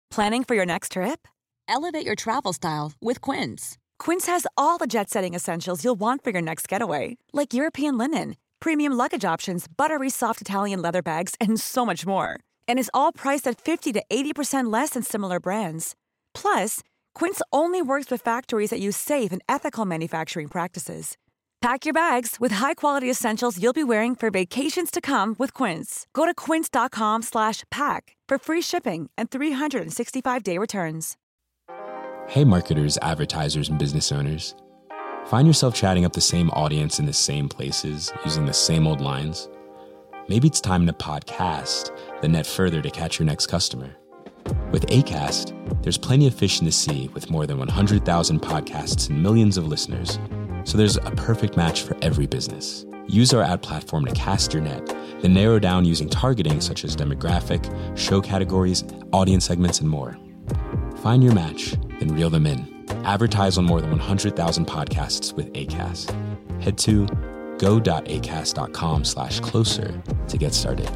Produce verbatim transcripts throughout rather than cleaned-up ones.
Planning for your next trip? Elevate your travel style with Quince. Quince has all the jet-setting essentials you'll want for your next getaway, like European linen, premium luggage options, buttery soft Italian leather bags, and so much more. And is all priced at fifty to eighty percent less than similar brands. Plus, Quince only works with factories that use safe and ethical manufacturing practices. Pack your bags with high-quality essentials you'll be wearing for vacations to come with Quince. Go to quince.com slash pack for free shipping and three sixty-five day returns. Hey marketers, advertisers, and business owners. Find yourself chatting up the same audience in the same places, using the same old lines? Maybe it's time to podcast the net further to catch your next customer. With Acast, there's plenty of fish in the sea with more than one hundred thousand podcasts and millions of listeners. So there's a perfect match for every business. Use our ad platform to cast your net, then narrow down using targeting such as demographic, show categories, audience segments, and more. Find your match, then reel them in. Advertise on more than one hundred thousand podcasts with Acast. Head to go.acast.com slash closer to get started.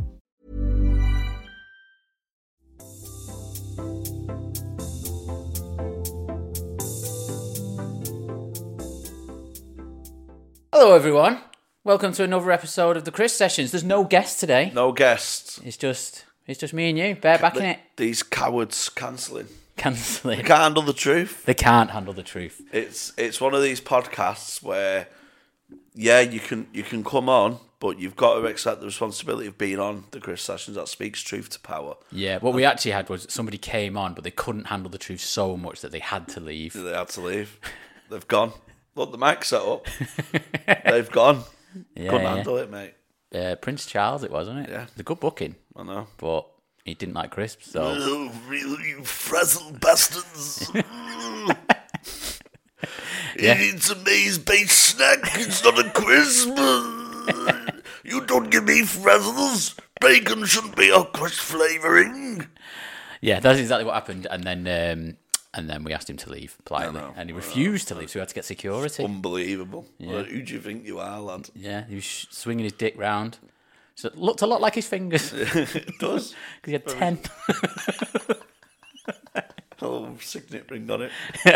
Hello everyone, welcome to another episode of the Chris Sessions. There's no guest today. No guests. It's just it's just me and you, bare back in it. These cowards cancelling. Cancelling. They can't handle the truth. They can't handle the truth. It's it's one of these podcasts where, yeah, you can you can come on, but you've got to accept the responsibility of being on the Chris Sessions that speaks truth to power. Yeah, what we actually had was somebody came on, but they couldn't handle the truth so much that they had to leave. They had to leave. They've gone. Look, the mic's set up. They've gone. Yeah, Couldn't yeah. handle it, mate. Uh, Prince Charles, it wasn't it? Yeah. It's a good booking. I know. But he didn't like crisps, so... Oh, really, you frazzle bastards. Yeah. It's a maize-based snack. It's not a crisp. You don't give me frazzles. Bacon shouldn't be a crisp flavouring. Yeah, that's exactly what happened. And then um, and then we asked him to leave politely. know, and he refused to leave, so we had to get security. Unbelievable. Yeah. Well, who do you think you are, lad? Yeah, he was sh- swinging his dick round. So it looked a lot like his fingers. It does. Because he had ten. Oh, signet ring on it.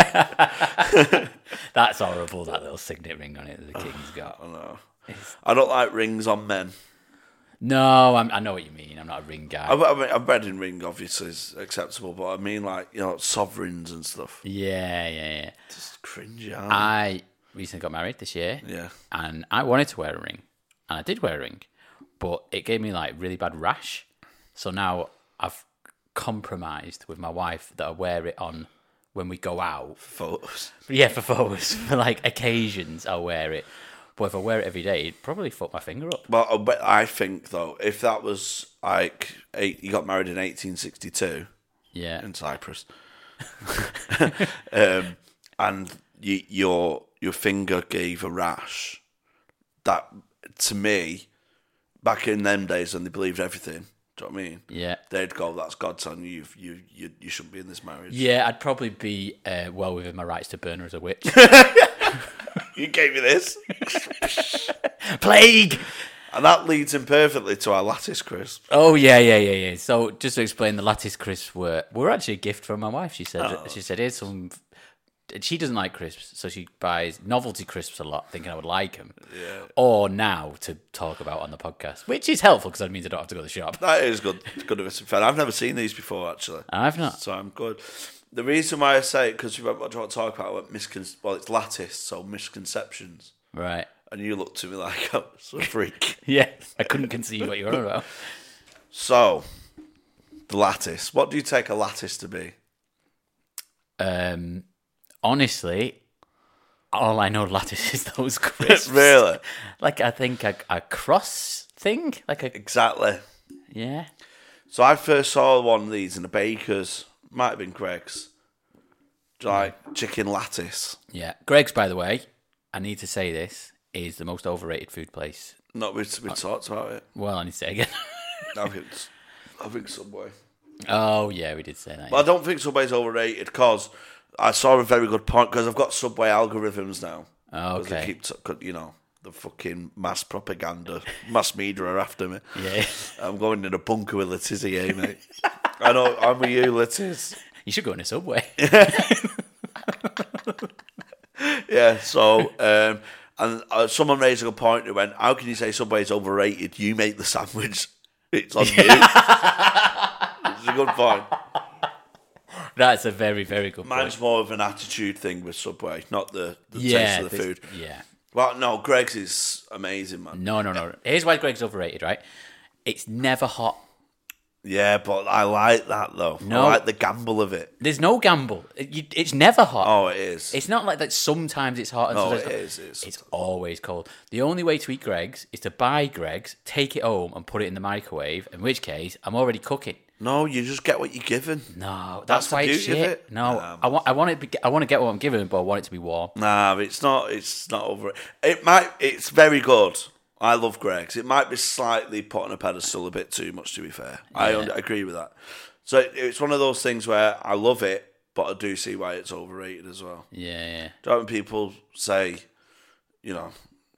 That's horrible, that little signet ring on it that the king's got. I know. I don't like rings on men. No, I'm, I know what you mean. I'm not a ring guy. I, I mean, a wedding ring obviously is acceptable, but I mean, like, you know, sovereigns and stuff. Yeah, yeah, yeah. Just cringe, aren't I recently got married this year. Yeah. And I wanted to wear a ring. And I did wear a ring. But it gave me, like, really bad rash. So now I've compromised with my wife that I wear it on when we go out. Photos. Yeah, for photos. For, like, occasions, I'll wear it. But if I wear it every day, it'd probably fuck my finger up. Well, but I think, though, if that was, like, eight, you got married in eighteen sixty-two Yeah. in Cyprus, um, and you, your your finger gave a rash, that, to me, back in them days when they believed everything, do you know what I mean? Yeah. They'd go, that's God's son, you you you you shouldn't be in this marriage. Yeah, I'd probably be uh, well within my rights to burn her as a witch. You gave me this. Plague! And that leads in perfectly to our lattice crisp. Oh, yeah, yeah, yeah, yeah. So, just to explain, the lattice crisps were, were actually a gift from my wife. She said, Oh. she said, here's some... She doesn't like crisps, so she buys novelty crisps a lot, thinking I would like them. Yeah. Or now to talk about on the podcast, which is helpful because that means I don't have to go to the shop. That is good. It's good of it. Fair. I've never seen these before, actually. I've not. So I'm good. The reason why I say it, because you want to talk about what miscon- well, it's lattice, so misconceptions. Right. And you looked at me like I was a freak. Yeah, I couldn't conceive what you were on about. So, the lattice. What do you take a lattice to be? Um, honestly, all I know lattice is those crisps. Really? Like, I think a, a cross thing? Like a... Exactly. Yeah. So I first saw one of these in a baker's. Might have been Greg's. Like chicken lattice. Yeah. Greg's, by the way, I need to say this, is the most overrated food place. Not we we talked about it. Well, I need to say it again. I think it's, I think Subway. Oh, yeah, we did say that. But I don't think Subway's overrated because I saw a very good point because I've got Subway algorithms now. Oh, 'Cause they okay. keep, t- you know, the fucking mass propaganda, mass media are after me. Yeah. I'm going in a bunker with Letizia, eh, mate. I know, I'm with you, Letiz. You should go in a Subway. Yeah, so, um, and uh, someone raised a good point who went, how can you say Subway is overrated? You make the sandwich. It's on you. It's a good point. That's a very, very good Mine's point. more of an attitude thing with Subway, not the, the Yeah, taste of the this- food. Yeah. Well, no, Greg's is amazing, man. No, no, no. Here's why Greg's overrated, right? It's never hot. Yeah, but I like that, though. No. I like the gamble of it. There's no gamble. It- you- It's never hot. Oh, it is. It's not like that sometimes it's hot and No, sometimes it it's is, it is. It's always cold. The only way to eat Greg's is to buy Greg's, take it home and put it in the microwave, in which case I'm already cooking. No, you just get what you're given. No, That's that's, the why it's beauty of shit. it. No, Um, I want I want it I want to get what I'm given, but I want it to be warm. Nah, it's not. It's not over. It might. It's very good. I love Greg's. It might be slightly put on a pedestal a bit too much, to be fair. I Yeah. un- agree with that. So it- it's one of those things where I love it, but I do see why it's overrated as well. Yeah, yeah. Do you know when people say, you know,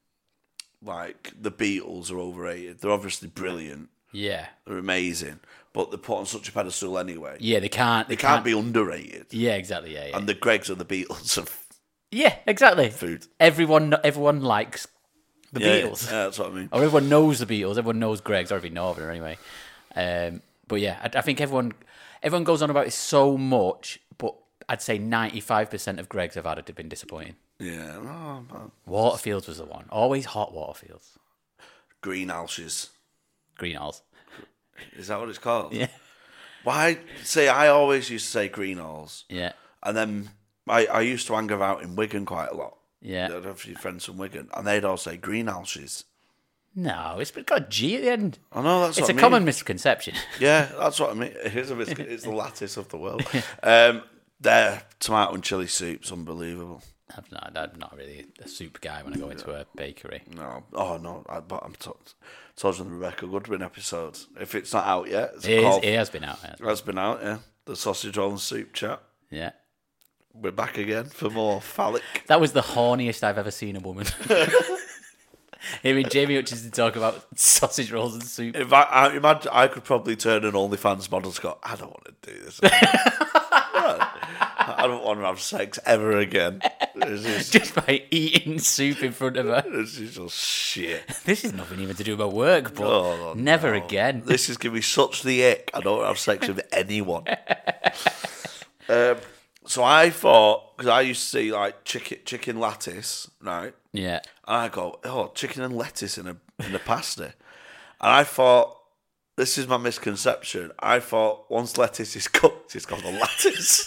like the Beatles are overrated? They're obviously brilliant. Yeah. They're amazing, but they're put on such a pedestal anyway. Yeah, they can't They can't be underrated. Yeah, exactly. Yeah, yeah. And the Greg's are the Beatles of yeah, exactly. food. Everyone everyone likes the Yeah, Beatles. Yeah, that's what I mean. Or everyone knows the Beatles. Everyone knows Greg's, or if you know of it anyway. Um, but yeah, I, I think everyone everyone goes on about it so much, but I'd say ninety-five percent of Greg's I've had have been disappointing. Yeah. Oh, man. Waterfields was the one. Always hot Waterfields. Greenhouses. Greenhalls. Is that what it's called? Yeah. Why? See, I always used to say Greenhalls. Yeah. And then I, I used to hang about in Wigan quite a lot. Yeah. I'd have a few friends from Wigan, and they'd all say greenhouses. No, it's got a G at the end. I know, that's It's what a I mean. common misconception. Yeah, that's what I mean. It is a mis- it's the lattice of the world. Um, their tomato and chili soup's unbelievable. I'm not, I'm not really a soup guy when I go into a bakery. No, oh no, I, but I'm t- told you on the Rebecca Goodwin episode. If it's not out yet, it's It, is, called, it has been out. Yeah. It has been out, yeah. The sausage roll and soup chat. Yeah. We're back again for more phallic. That was the horniest I've ever seen a woman. Hearing Jamie Hutchinson talk about sausage rolls and soup. If I, I imagine, I could probably turn an OnlyFans model and go, I don't want to do this. I don't want to have sex ever again. This is, Just by eating soup in front of her. this is just shit. This is nothing even to do with my work, but Oh, never no. again. This is giving me such the ick. I don't want to have sex with anyone. um, so I thought, because I used to see like chicken, chicken lattice, right? Yeah. And I go, oh, chicken and lettuce in a in a pasta. And I thought, this is my misconception. I thought once lettuce is cooked, it's called a lattice.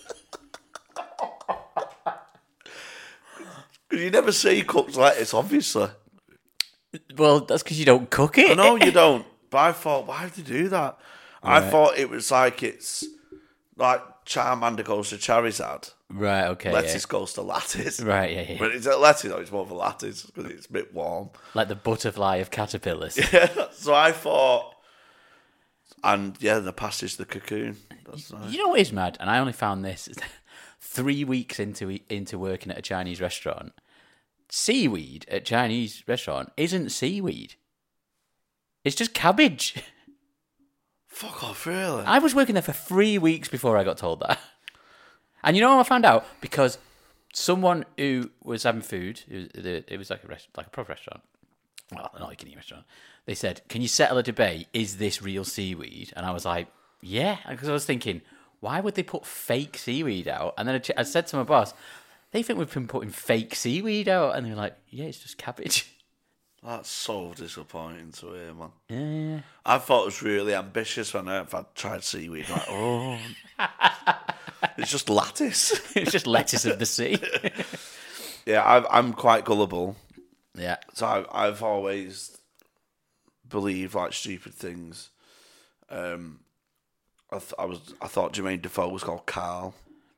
Because you never see cooked lettuce, obviously. Well, that's because you don't cook it. I know you don't. But I thought, why would they do that? I thought it was like it's like Charmander goes to Charizard. Right, okay. Lettuce goes to lattice. Yeah. Right, yeah, yeah. But it's a lettuce, though. It's more of a lattice because it's a bit warm. Like the butterfly of caterpillars. So I thought, and yeah, the passage, the cocoon. That's nice. You know what is mad? And I only found this three weeks into into working at a Chinese restaurant. Seaweed at Chinese restaurant isn't seaweed. It's just cabbage. Fuck off, really? I was working there for three weeks before I got told that. And you know how I found out? Because someone who was having food, it was, it was like a rest, like a proper restaurant, well, an all-you-can-eat restaurant. They said, "Can you settle a debate? Is this real seaweed?" And I was like, "Yeah," because I was thinking, why would they put fake seaweed out? And then I, ch- I said to my boss, "They think we've been putting fake seaweed out," and they were like, "Yeah, it's just cabbage." That's so disappointing to hear, man. Yeah, yeah. I thought it was really ambitious when I, if I tried seaweed. Like, oh, it's just lattice. It's just lettuce of the sea. Yeah, I've, I'm quite gullible. Yeah. So I, I've always believed like stupid things. Um, I, th- I was I thought Jermaine Defoe was called Carl.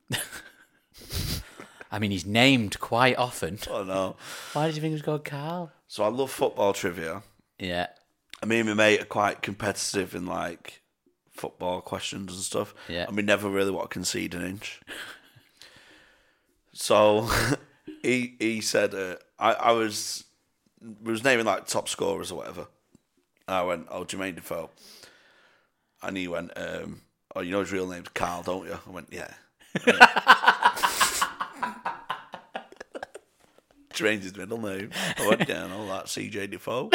I mean, he's named quite often. I know. Why did you think it was called Carl? So I love football trivia. Yeah. I mean, my mate are quite competitive in like football questions and stuff. Yeah. And we never really want to concede an inch. So he he said uh, I I was we was naming like top scorers or whatever. And I went, oh, Jermaine Defoe. And he went, um, oh, you know his real name's Carl, don't you? I went, yeah. Changed his middle name. I went down all that C J Defoe.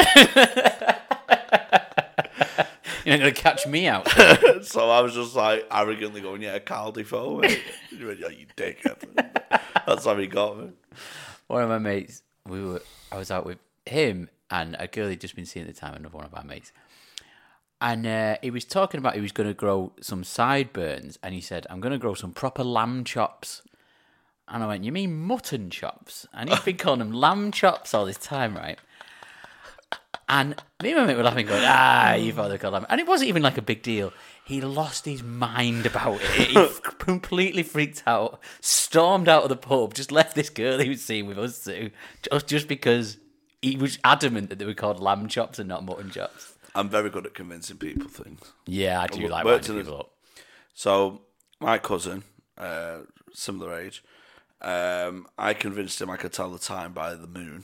You're not going to catch me out. So I was just like arrogantly going, yeah, Carl Defoe. Mate. You went, yeah, you dickhead. That's how he got me. One of my mates, we were. I was out with him and a girl he'd just been seeing at the time, another one of our mates. And uh, he was talking about he was going to grow some sideburns, and he said, I'm going to grow some proper lamb chops. And I went, you mean mutton chops? And he's been calling them lamb chops all this time, right? And me and my mate were laughing, going, ah, you thought they called lamb. And it wasn't even like a big deal. He lost his mind about it. He completely freaked out, stormed out of the pub, just left this girl he was seeing with us two, just, just because he was adamant that they were called lamb chops and not mutton chops. I'm very good at convincing people things. Yeah, I do I like worked winding in people a- up. So my cousin, uh, similar age, um, I convinced him I could tell the time by the moon.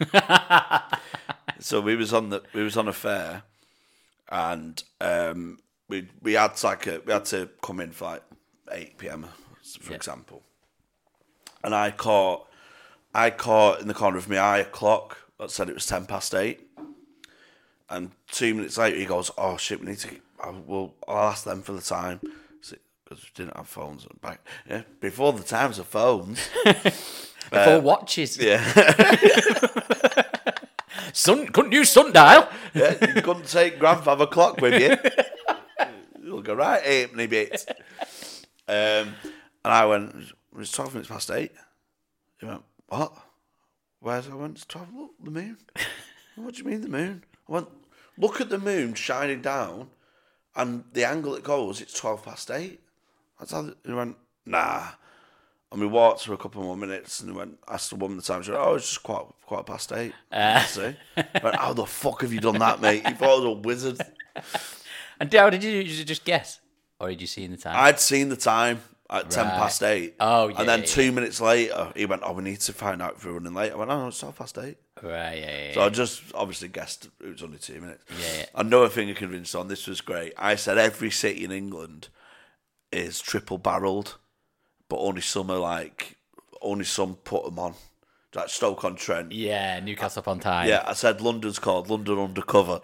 So we was on the we was on a fair, and um, we we had like a, we had to come in for like eight p.m. for Yeah. example, and I caught I caught in the corner of my eye a clock that said it was ten past eight. And two minutes later, he goes, "Oh shit, we need to. I will. I'll ask them for the time because we didn't have phones back. Yeah, before the times of phones, Before uh, watches. Yeah, Sun couldn't use sundial. yeah. You couldn't take grandfather clock with you. You'll go right eight minute bits. Um, and I went. It was twelve minutes past eight. He went, "What? Where's I went? It's twelve. Look, the moon. What do you mean the moon? I went, look at the moon shining down, and the angle it goes, it's twelve past eight. That's how he went, nah. And we walked for a couple more minutes, and he went, asked the woman the time. She went, oh, it's just quarter, quarter past eight. Uh. See? I went, how the fuck have you done that, mate? You thought I was a wizard. And how did you, did you just guess? Or did you see in the time? I'd seen the time at right. ten past eight. Oh, yeah. And then yeah, two yeah. minutes later, he went, oh, we need to find out if we're running late. I went, oh, no, it's twelve past eight. Right, yeah, yeah. So I just obviously guessed it was only two minutes. Yeah, yeah. Another thing I convinced on, this was great. I said every city in England is triple barreled, but only some are like, only some put them on. Like Stoke-on-Trent. Yeah, Newcastle upon Tyne. Yeah, I said London's called London Undercover.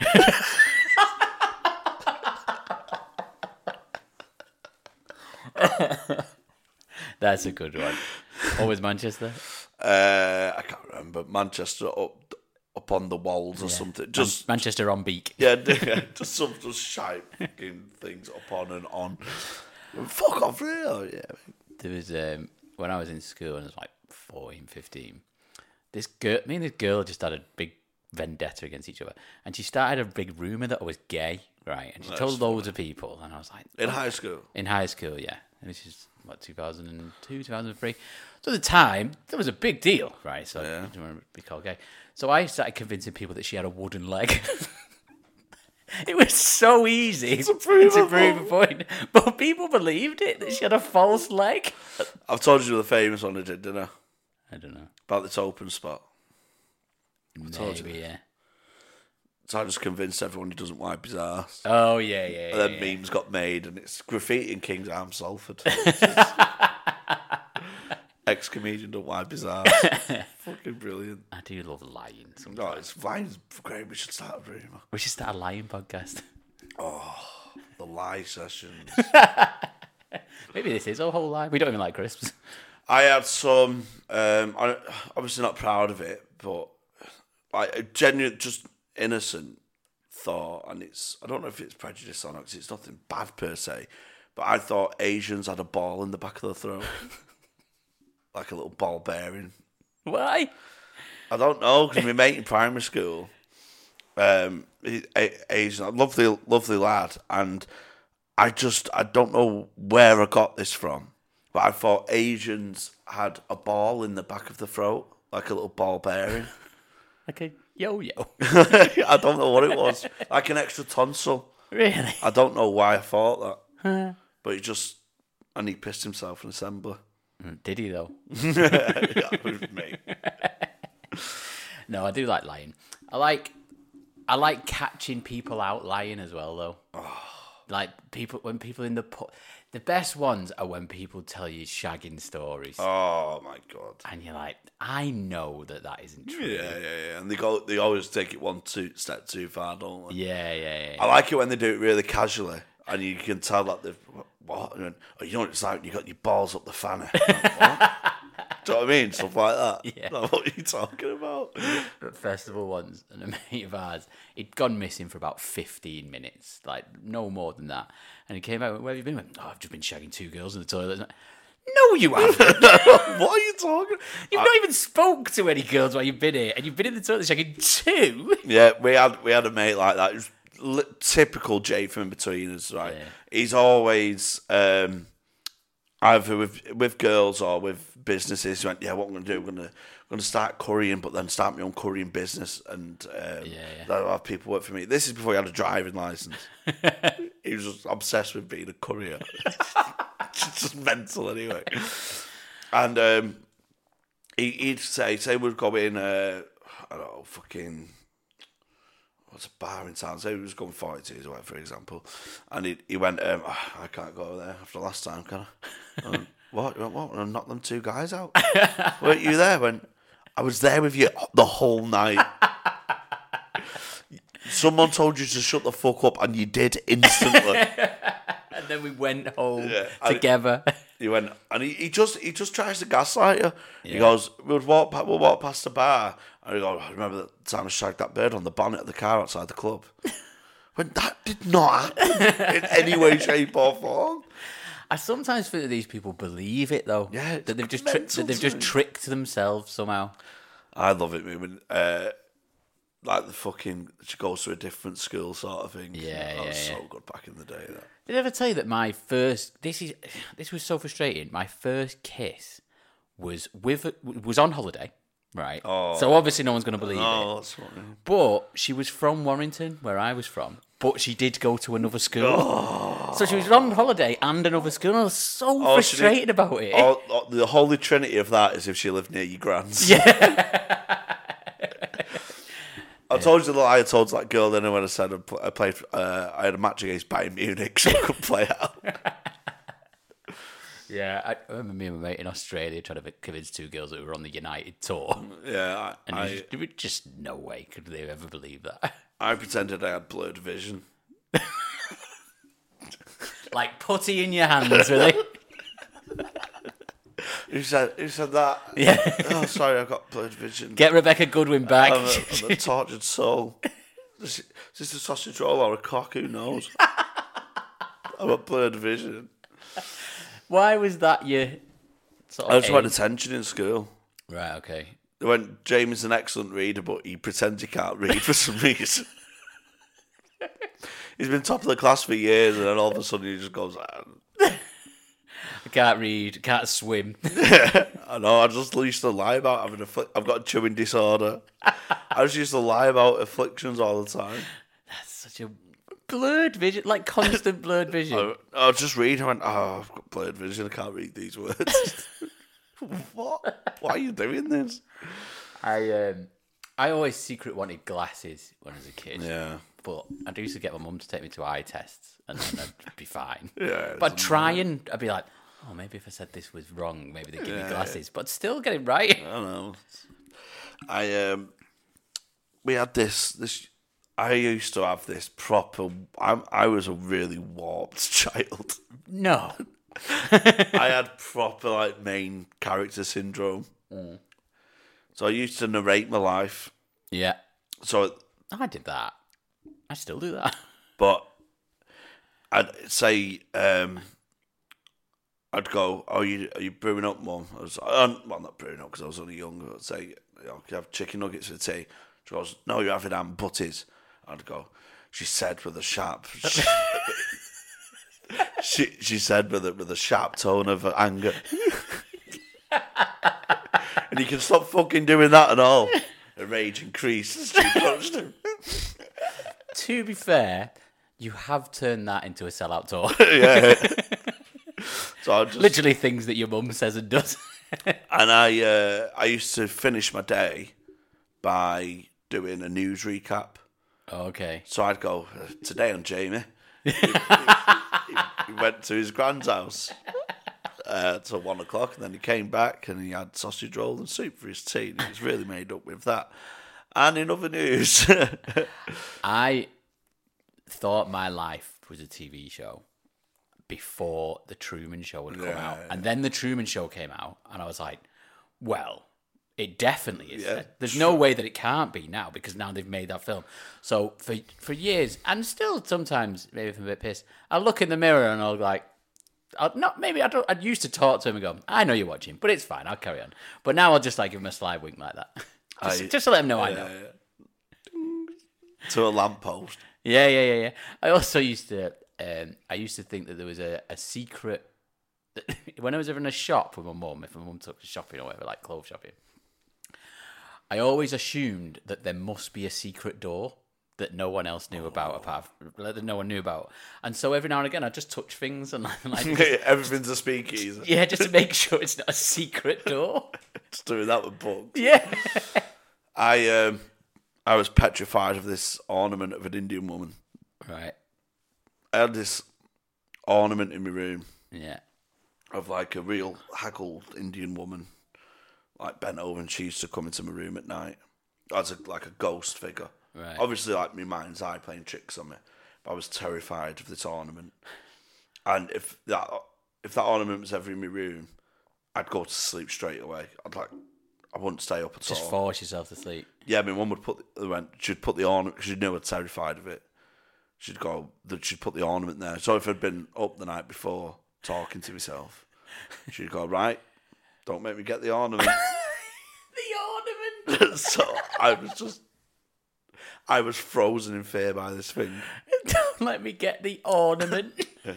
That's a good one. What was Manchester? Uh, I can't remember. Manchester up up on the walls or yeah. something. Just Man- Manchester on beak. Yeah, just some just shite fucking things up on and on. Fuck off, real. Yeah. There was um, when I was in school and I was like fourteen, fifteen. This girl, me and this girl just had a big vendetta against each other, and she started a big rumor that I was gay, right? And she That's told loads funny. of people, and I was like, in high school. In high school, yeah. And this is what two thousand two, two thousand three. So at the time, that was a big deal, right? So yeah. I didn't want to be called gay. So I started convincing people that she had a wooden leg. It was so easy to prove, to prove a point. But people believed it, that she had a false leg. I've told you the famous one I did, didn't I? I don't know. About this open spot. I Maybe, told you. yeah. So I just convinced everyone he doesn't wipe his ass. Oh, yeah, yeah, And then yeah, memes yeah. got made, and it's graffiti in King's Arm, Salford. Ex-comedian don't wipe his ass. Fucking brilliant. I do love lying sometimes. No, it's lying's great. We should start a rumour. We should start a lying podcast. Oh, the lie sessions. Maybe this is a whole lie. We don't even like crisps. I had some, um, I'm obviously not proud of it, but like a genuine, just innocent thought, and it's, I don't know if it's prejudice or not, because it's nothing bad per se, but I thought Asians had a ball in the back of the throat. Like a little ball bearing. Why? I don't know, because my mate in primary school, um, he, Asian, lovely, lovely lad, and I just, I don't know where I got this from, but I thought Asians had a ball in the back of the throat, like a little ball bearing. Like a yo-yo. I don't know what it was. Like an extra tonsil. Really? I don't know why I thought that. Huh. But he just, and he pissed himself in assembly. Did he though? Yeah, with me. No, I do like lying. I like, I like catching people out lying as well, though. Oh. Like people when people in the pu- the best ones are when people tell you shagging stories. Oh my god! And you're like, I know that that isn't true. Yeah, yeah, yeah. And they go, they always take it one two step too far, don't they? Yeah, yeah, yeah. I like it when they do it really casually, and you can tell that they've what. And, oh, you know what it's like? You got your balls up the fanny. Like, what? Do you know what I mean? Stuff like that. Yeah. Like, what are you talking about? At festival once, and a mate of ours, he'd gone missing for about fifteen minutes, like no more than that. And he came out, where have you been? He went, oh, I've just been shagging two girls in the toilet. Like, no, you haven't. What are you talking? You've I, not even spoke to any girls while you've been here, and you've been in the toilet shagging two. Yeah, we had we had a mate like that. It was li- typical Jay from between us, right? Yeah. He's always um, either with with girls or with businesses. He went, yeah, what I'm going to do? I'm going to going to start currying, but then start my own currying business, and um, yeah, yeah. I'll have people work for me. This is before he had a driving license. He was just obsessed with being a courier. Just mental, anyway. And um, he, he'd say, say we'd go in, uh, I don't know, fucking, what's a bar in town? Say we was going forty-twos away, for example. And he he went, um, oh, I can't go there after last time, can I? Um, what? You went, what? And knock them two guys out? Weren't you there? When I was there with you the whole night. Someone told you to shut the fuck up, and you did instantly. And then we went home yeah, together. He went, and he, he just he just tries to gaslight you. Yeah. He goes, we'll walk we'll walk past the bar, and he goes, I remember the time I shagged that bird on the bonnet of the car outside the club. When that did not happen in any way, shape, or form. I sometimes think that these people believe it though. Yeah, that they've just tri- that they've just tricked themselves somehow. I love it, man. Uh, like the fucking she goes to a different school sort of thing. Yeah, that yeah, was yeah. so good back in the day. That. Did I ever tell you that my first this is this was so frustrating. My first kiss was with was on holiday, right? Oh. So obviously no one's going to believe Oh, it. that's funny. But she was from Warrington, where I was from. But she did go to another school. Oh. So she was on holiday and another school. And I was so Oh, frustrated did, about it. Oh, oh, the holy trinity of that is if she lived near your grand's. Yeah. I told you that I told that girl then when I said I played. Uh, I had a match against Bayern Munich, so I couldn't play out. Yeah, I remember me and my mate in Australia trying to convince two girls that were on the United tour. Yeah, I, and I, just, there was just no way could they ever believe that. I pretended I had blurred vision. Like putty in your hands, really. Who said? Who said that? Yeah. Oh, sorry, I've got blurred vision. Get Rebecca Goodwin back. I'm a, I'm a tortured soul. Is this a sausage roll or a cock? Who knows? I've got blurred vision. Why was that your sort of I just aim? wanted attention in school. Right, okay. They went, James is an excellent reader, but he pretends he can't read for some reason. He's been top of the class for years, and then all of a sudden he just goes, ah. I can't read, can't swim. I know, I just used to lie about having a afflic- I've got a chewing disorder. I just used to lie about afflictions all the time. That's such a blurred vision, like constant blurred vision. I, I was just reading, I went, oh, I've got blurred vision, I can't read these words. What? Why are you doing this? I um, I always secret wanted glasses when I was a kid. Yeah. But I used to get my mum to take me to eye tests, and then I'd be fine. Yeah. But I'd try and I'd be like, oh, maybe if I said this was wrong, maybe they'd give yeah, me glasses. Yeah. But I'd still get it right. I don't know. I um, we had this this. I used to have this proper. I I was a really warped child. No. I had proper like main character syndrome. Mm. So I used to narrate my life. Yeah. So I did that. I still do that. But I'd say, um, I'd go, "Oh, you are you brewing up, Mum?" I was, um, well, not brewing up because I was only young. I'd say, you know, "Can you have chicken nuggets for tea?" She goes, "No, you're having ham butties." I'd go, "She said with a sharp." She she said with a with a sharp tone of anger, and you can stop fucking doing that at all. Her rage increased. She punched him. To be fair, you have turned that into a sellout tour. Yeah. So I just literally things that your mum says and does. And I uh, I used to finish my day by doing a news recap. Okay. So I'd go, uh, today on Jamie. he, he, he, he went to his grand's house uh, till one o'clock, and then he came back and he had sausage roll and soup for his tea. And he was really made up with that. And in other news, I thought my life was a T V show before the Truman Show had come Yeah, out, yeah. and then the Truman Show came out, and I was like, well. It definitely is. Yeah, There's no way that it can't be now because now they've made that film. So for for years, and still sometimes, maybe if I'm a bit pissed, I'll look in the mirror and I'll like, I'll not maybe I don't. I'd used to talk to him and go, I know you're watching, but it's fine. I'll carry on. But now I'll just like give him a sly wink like that, just, I- just to let him know I know. to a lamppost. Yeah, yeah, yeah, yeah. I also used to, um, I used to think that there was a, a secret. When I was ever in a shop with my mum, if my mum took us shopping or whatever, like clothes shopping. I always assumed that there must be a secret door that no one else knew about, apart from, that no one knew about. And so every now and again, I just touch things and like, like just, Everything's a speakeasy. yeah, just to make sure it's not a secret door. Just doing that with books. Yeah. I um, I was petrified of this ornament of an Indian woman. Right. I had this ornament in my room Yeah. of like a real haggled Indian woman, like bent over, and she used to come into my room at night as a, like a ghost figure. Right. Obviously, like my mind's eye playing tricks on me, but I was terrified of this ornament. And if that if that ornament was ever in my room, I'd go to sleep straight away. I'd like I wouldn't stay up at Just all. force yourself to sleep. Yeah, my mum would put the, went, she'd put the ornament because she knew I was terrified of it. She'd go, she'd put the ornament there. So if I'd been up the night before talking to myself, she'd go, right, don't make me get the ornament. The ornament. So I was just, I was frozen in fear by this thing. Don't let me get the ornament.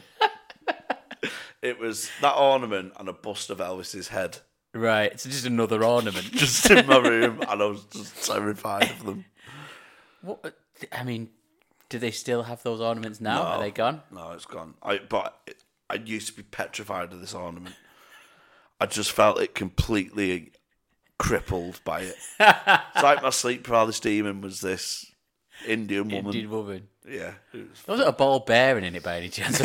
It was that ornament and a bust of Elvis's head Right, it's just another ornament. just in my room, and I was just terrified of them. What? I mean, do they still have those ornaments now? No. Are they gone? No, it's gone. I but it, I used to be petrified of this ornament. I just felt it completely crippled by it. It's like my sleep paralysis demon was this Indian woman. Indian woman. Yeah. It was, There wasn't a ball bearing in it by any chance.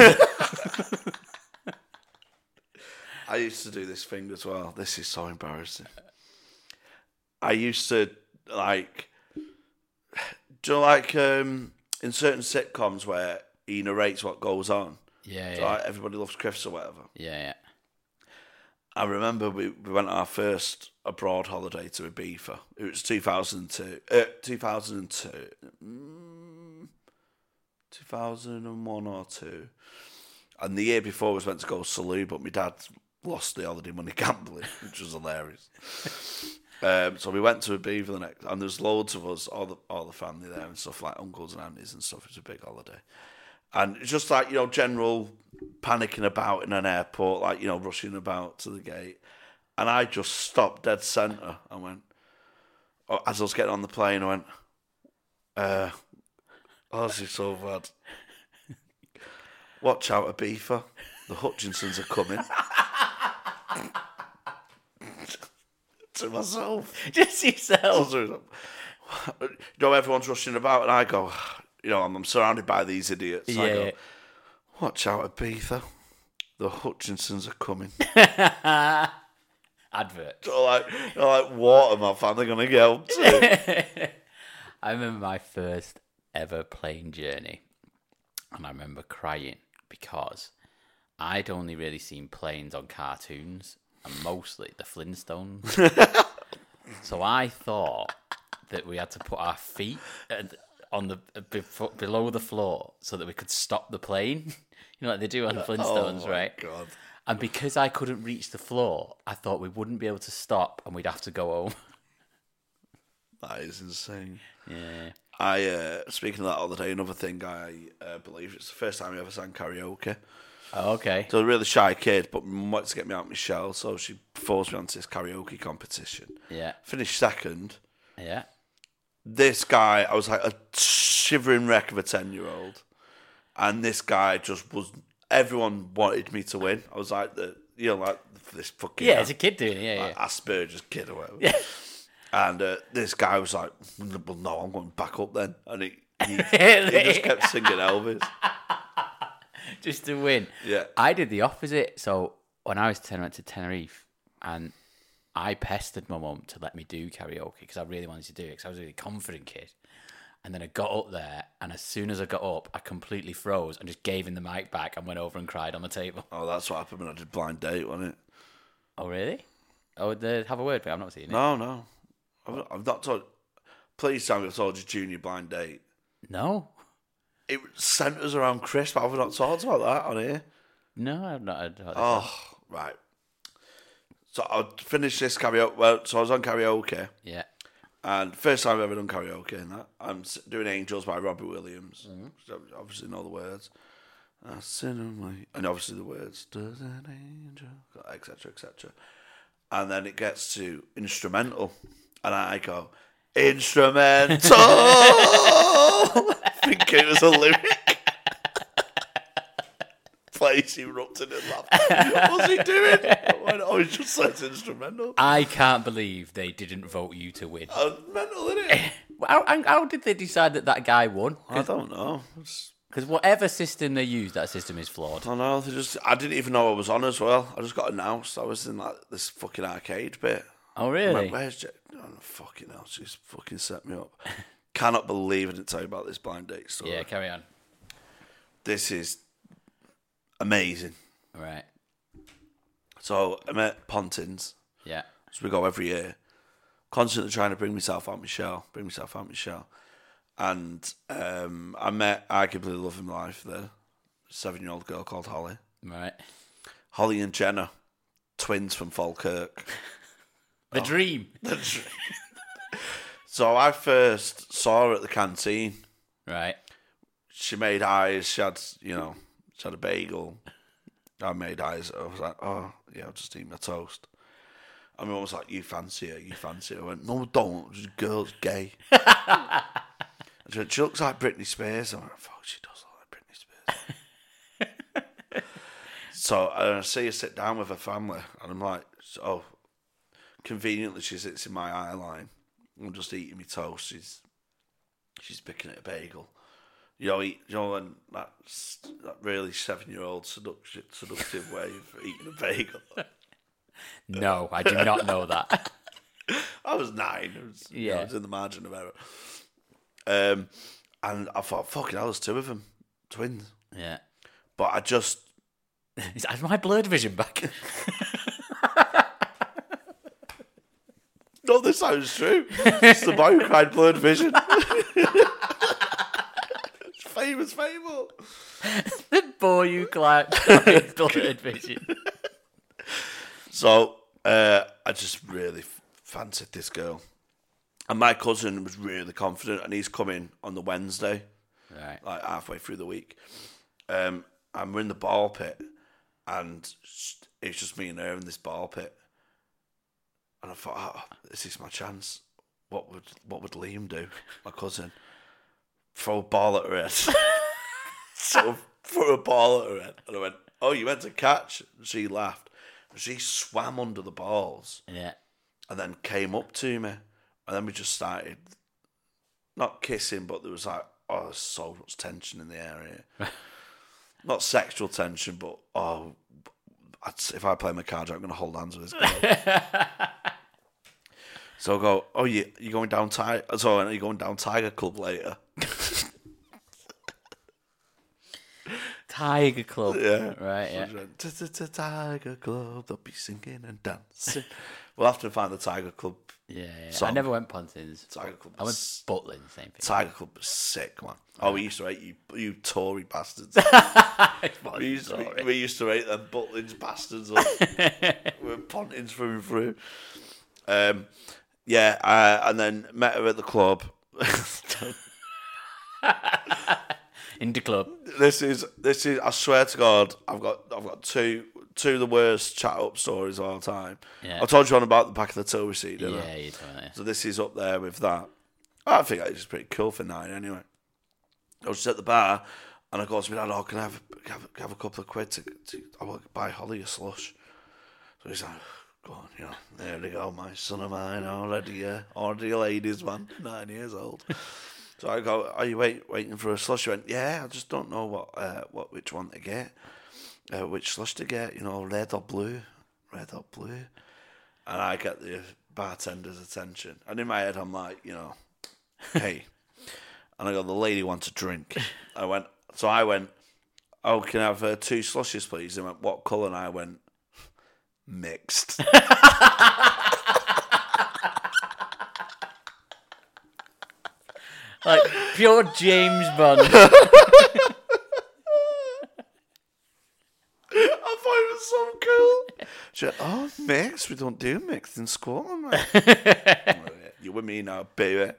I used to do this thing as well. This is so embarrassing. I used to like, do you know, like um, in certain sitcoms where he narrates what goes on? Yeah, So yeah. like, Everybody Loves Chris or whatever. Yeah, yeah. I remember we, we went on our first abroad holiday to Ibiza. It was two thousand two. Uh, two thousand two. Mm, two thousand one or two. And the year before was meant to go to Salou, but my dad lost the holiday money gambling, which was hilarious. um, so we went to Ibiza the next, and there's loads of us, all the all the family there and stuff, like uncles and aunties and stuff. It was a big holiday. And it's just like, you know, general panicking about in an airport, like, you know, rushing about to the gate. And I just stopped dead centre and went, oh, as I was getting on the plane, I went, uh, oh, this is so bad. Watch out, Ibiza. The Hutchinsons are coming. To myself. Just yourself. You know, everyone's rushing about, and I go, you know, I'm, I'm surrounded by these idiots. Yeah. I go, watch out, Ibiza. The Hutchinsons are coming. Advert. So like, you know, like, what am I finally going to get up to? I remember my first ever plane journey, and I remember crying because I'd only really seen planes on cartoons, and mostly the Flintstones. So I thought that we had to put our feet on the befo- below the floor so that we could stop the plane. You know, like they do on the Flintstones, Oh, my right? God. And because I couldn't reach the floor, I thought we wouldn't be able to stop, and we'd have to go home. That is insane. Yeah. I, uh, speaking of that holiday, another thing I uh, believe it's the first time I ever sang karaoke. Oh, okay. So I was a really shy kid, but my mum wanted to get me out of my shell, so she forced me onto this karaoke competition. Yeah. Finished second. Yeah. This guy, I was like a shivering wreck of a ten-year-old, and this guy just was. Everyone wanted me to win. I was like the, you know, like this fucking Yeah, as a kid doing it. Yeah, like yeah. Asperger's kid or whatever. Yeah. And uh, this guy was like, well, no, I'm going back up then. And he, he, he just kept singing Elvis. Just to win. Yeah. I did the opposite. So when I was ten, I went to Tenerife, and I pestered my mum to let me do karaoke because I really wanted to do it because I was a really confident kid. And then I got up there, and as soon as I got up, I completely froze and just gave him the mic back and went over and cried on the table. Oh, that's what happened when I did Blind Date, wasn't it? Oh, really? Oh, they have a word for it? I've not seen it. No, no. I've, I've not told... Please tell me I've told you Junior Blind Date. No. It centres around Chris, but I've not talked about that on here. No, I've not heard about Oh, right. So I finished this karaoke. Well, so I was on karaoke. Yeah. And first time I've ever done karaoke and that. I'm doing Angels by Robbie Williams. Mm-hmm. Obviously know the words. I sit on my... And obviously the words. Does an angel... et cetera, et cetera. And then it gets to instrumental. And I go, instrumental! I think it was a lyric. Place erupted in laughter. What's he doing? I went, oh, he just says instrumental. I can't believe they didn't vote you to win. Uh, mental, innit? How, how, how did they decide that that guy won? I don't know. Because whatever system they use, that system is flawed. I don't know. They just, I didn't even know I was on as well. I just got announced. I was in like this fucking arcade bit. Oh, I really? went, where's Jet? Oh, fucking hell. She's fucking set me up. Cannot believe I didn't tell you about this blind date story. Yeah, carry on. This is amazing. Right. So I met Pontins. Yeah. So we go every year. Constantly trying to bring myself out my shell. Bring myself out my shell. And um, I met arguably the love of my life there. Seven-year-old girl called Holly. Right. Holly and Jenna, twins from Falkirk. The oh, dream. The dream. So I first saw her at the canteen. Right. She made eyes. She had, you know, she had a bagel. I made eyes. I was like, oh, yeah, I'll just eat my toast. And my mum was like, you fancy her, you fancy her. I went, no, don't. This girl's gay. She went, she looks like Britney Spears. I went, fuck, she does look like Britney Spears. So I see her sit down with her family. And I'm like, oh, conveniently she sits in my eye line. I'm just eating my toast. She's she's picking at a bagel. You know, eat, you know, and that that really seven-year-old seductive, seductive way of eating a bagel. No, I do not know that. I was nine. It was, yeah, you know, I was in the margin of error. Um, and I thought, fucking hell, there's two of them, twins. Yeah, but I just is that my blurred vision back? No, this sounds true. It's the boy who cried blurred vision. It's famous fable. The boy who cried blurred vision. So uh, I just really f- fancied this girl. And my cousin was really confident, and he's coming on the Wednesday, right, like halfway through the week. Um, and we're in the ball pit, and it's just me and her in this ball pit. And I thought, oh, this is my chance. What would what would Liam do, my cousin? Throw a ball at her head. So throw a ball at her head. And I went, oh, you went to catch? And she laughed. And she swam under the balls. Yeah. And then came up to me. And then we just started, not kissing, but there was like, oh, there's so much tension in the area. Not sexual tension, but, oh, I'd, if I play my cards, I'm going to hold hands with this girl. So I go, oh, you you going down Tiger? So are you going down Tiger Club later? Tiger Club. Yeah. Right, yeah. Tiger Club, they'll be singing and dancing. We'll have to find the Tiger Club. Yeah, yeah. song. I never went Pontins. Tiger Club. I went Butlin, same thing. Tiger Club was sick, man. Oh, we used to hate you, you Tory bastards. we, used to, we, we used to hate them Butlins bastards. Up. We were Pontins through and through. Um, yeah, uh, and then met her at the club. In the club. This is this is. I swear to God, I've got I've got two two of the worst chat up stories of all time. Yeah. I told you on about the back of the till receipt, didn't Yeah, I? you told me. So this is up there with that. I think it's pretty cool for nine anyway. I was just at the bar and I go to my dad, oh, can I have, have, have a couple of quid to, to I will buy Holly a slush? So he's like, Go on, you know, there they go, my son of mine, already, uh, already a ladies man, nine years old. So I go, are you wait, waiting for a slush? She went, yeah, I just don't know what, uh, what, which one to get, uh, which slush to get, you know, red or blue, red or blue. And I get the bartender's attention. And in my head, I'm like, you know, hey. And I go, the lady wants a drink. I went, so I went, oh, can I have uh, two slushes, please? They went, what colour? And I went, mixed. Like pure James Bond. I thought it was so cool. She went, oh, mixed? We don't do mixed in Scotland, man. You're with me now, baby.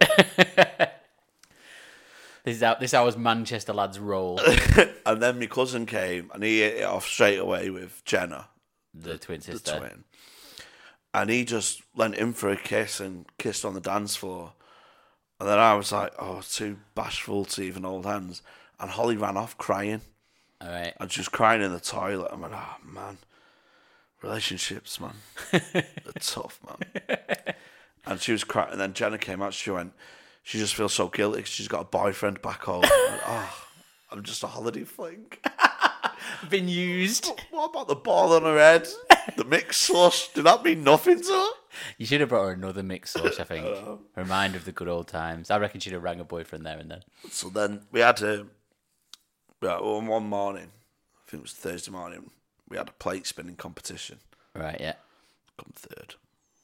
This is how, this is how us Manchester lads roll. And then my cousin came and he hit it off straight away with Jenna, The, the twin the sister. twin. And he just went in for a kiss and kissed on the dance floor. And then I was like, oh, too bashful to even hold hands. And Holly ran off crying. All right. And she was crying in the toilet. I went, oh, man. Relationships, man. They're tough, man. And she was crying. And then Jenna came out. She went, she just feels so guilty because she's got a boyfriend back home. I went, oh, I'm just a holiday fling. Been used. What about the ball on her head? The mixed slush? Did that mean nothing to her? You should have brought her another mixed slush, I think. A reminder of the good old times. I reckon she'd have rang her boyfriend there and then. So then we had to, yeah, one morning, I think it was Thursday morning, we had a plate spinning competition. Right, yeah. Come third.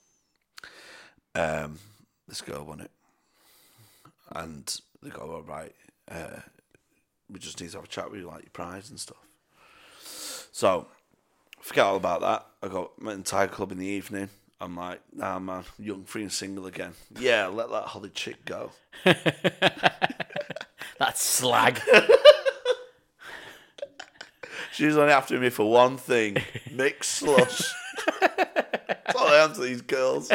Um, this girl won it. And they go, all right, uh, we just need to have a chat with you, like your prize and stuff. So, forget all about that. I go, I'm at the Tiger Club in the evening. I'm like, nah, man, young, free and single again. Yeah, let that Holly chick go. That slag. She was only after me for one thing, mixed slush. That's all I am to these girls.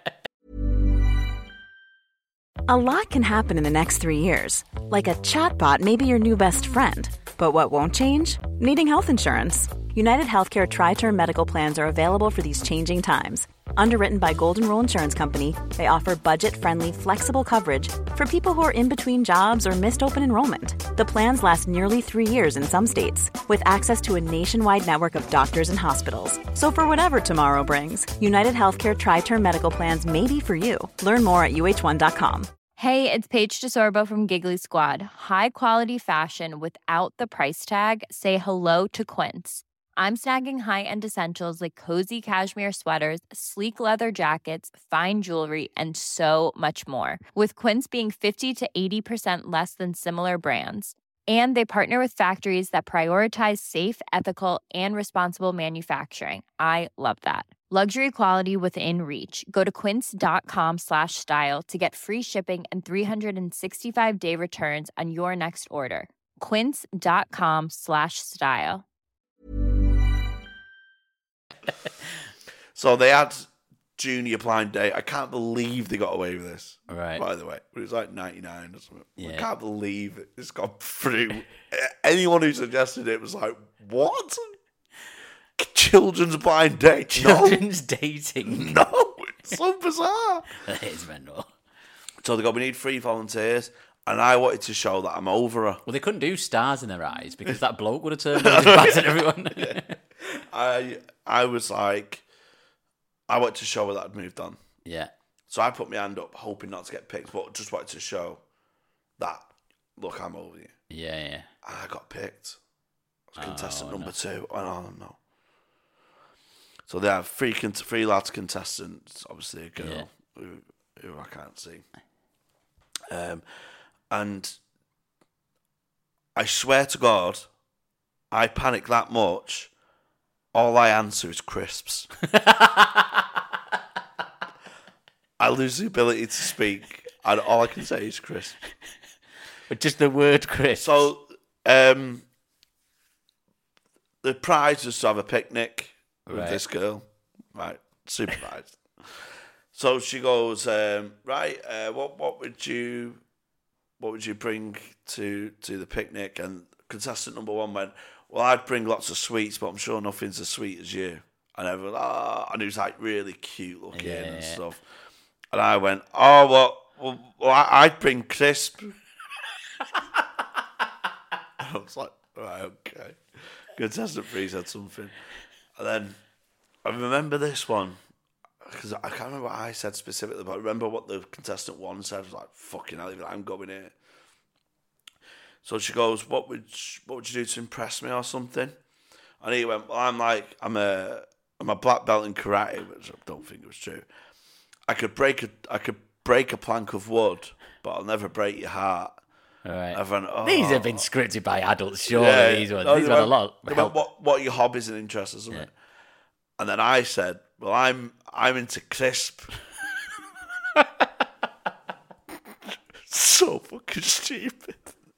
A lot can happen in the next three years. Like a chatbot may be your new best friend. But what won't change? Needing health insurance. United Healthcare Tri-Term Medical Plans are available for these changing times. Underwritten by Golden Rule Insurance Company, they offer budget-friendly, flexible coverage for people who are in between jobs or missed open enrollment. The plans last nearly three years in some states, with access to a nationwide network of doctors and hospitals. So for whatever tomorrow brings, United Healthcare Tri-Term Medical Plans may be for you. Learn more at U H one dot com. Hey, it's Paige DeSorbo from Giggly Squad. High quality fashion without the price tag. Say hello to Quince. I'm snagging high-end essentials like cozy cashmere sweaters, sleek leather jackets, fine jewelry, and so much more. With Quince being fifty to eighty percent less than similar brands. And they partner with factories that prioritize safe, ethical, and responsible manufacturing. I love that. Luxury quality within reach. Go to quince.com slash style to get free shipping and three sixty-five day returns on your next order. Quince.com slash style. So they had junior blind date. I can't believe they got away with this. Right. By the way, it was like ninety-nine or something. Yeah. I can't believe it. It's gone through. Anyone who suggested it was like, what? Children's blind date? Children's dating. No, no, it's so bizarre. That is mental. So they go, we need three volunteers. And I wanted to show that I'm over her. Well, they couldn't do stars in their eyes because that bloke would have turned around and battered everyone. Yeah. I I was like, I wanted to show her that I'd moved on. Yeah. So I put my hand up, hoping not to get picked, but just wanted to show that, look, I'm over you. Yeah, yeah. And I got picked. I was contestant Oh, number no. two. Oh, no. So they have three, con- three lads contestants, obviously a girl Yeah. who, who I can't see. Um, and I swear to God, I panic that much, all I answer is crisps. I lose the ability to speak, and all I can say is crisps. But just the word Chris. So, um, the prize was to have a picnic with Right. this girl, right? Supervised. So she goes, um, right. Uh, what what would you what would you bring to to the picnic? And contestant number one went, well, I'd bring lots of sweets, but I'm sure nothing's as sweet as you. And everyone, oh, and he was like really cute looking Yeah. and stuff. And I went, oh, well, well, well I- I'd bring crisp. I was like, right, okay. Contestant three said something. And then I remember this one, because I can't remember what I said specifically, but I remember what the contestant one said. I was like, fucking hell, even I'm going here. So she goes, what would what would you do to impress me or something? And he went, well, I'm like, I'm a I'm a black belt in karate, which I don't think it was true. I could break a I could break a plank of wood, but I'll never break your heart. All right. Went, oh. These have been scripted by adults, surely. Yeah. These ones. No, These they were a went- lot. they Help. went, what what are your hobbies and interests or something? Yeah. And then I said, well, I'm I'm into crisp. So fucking stupid.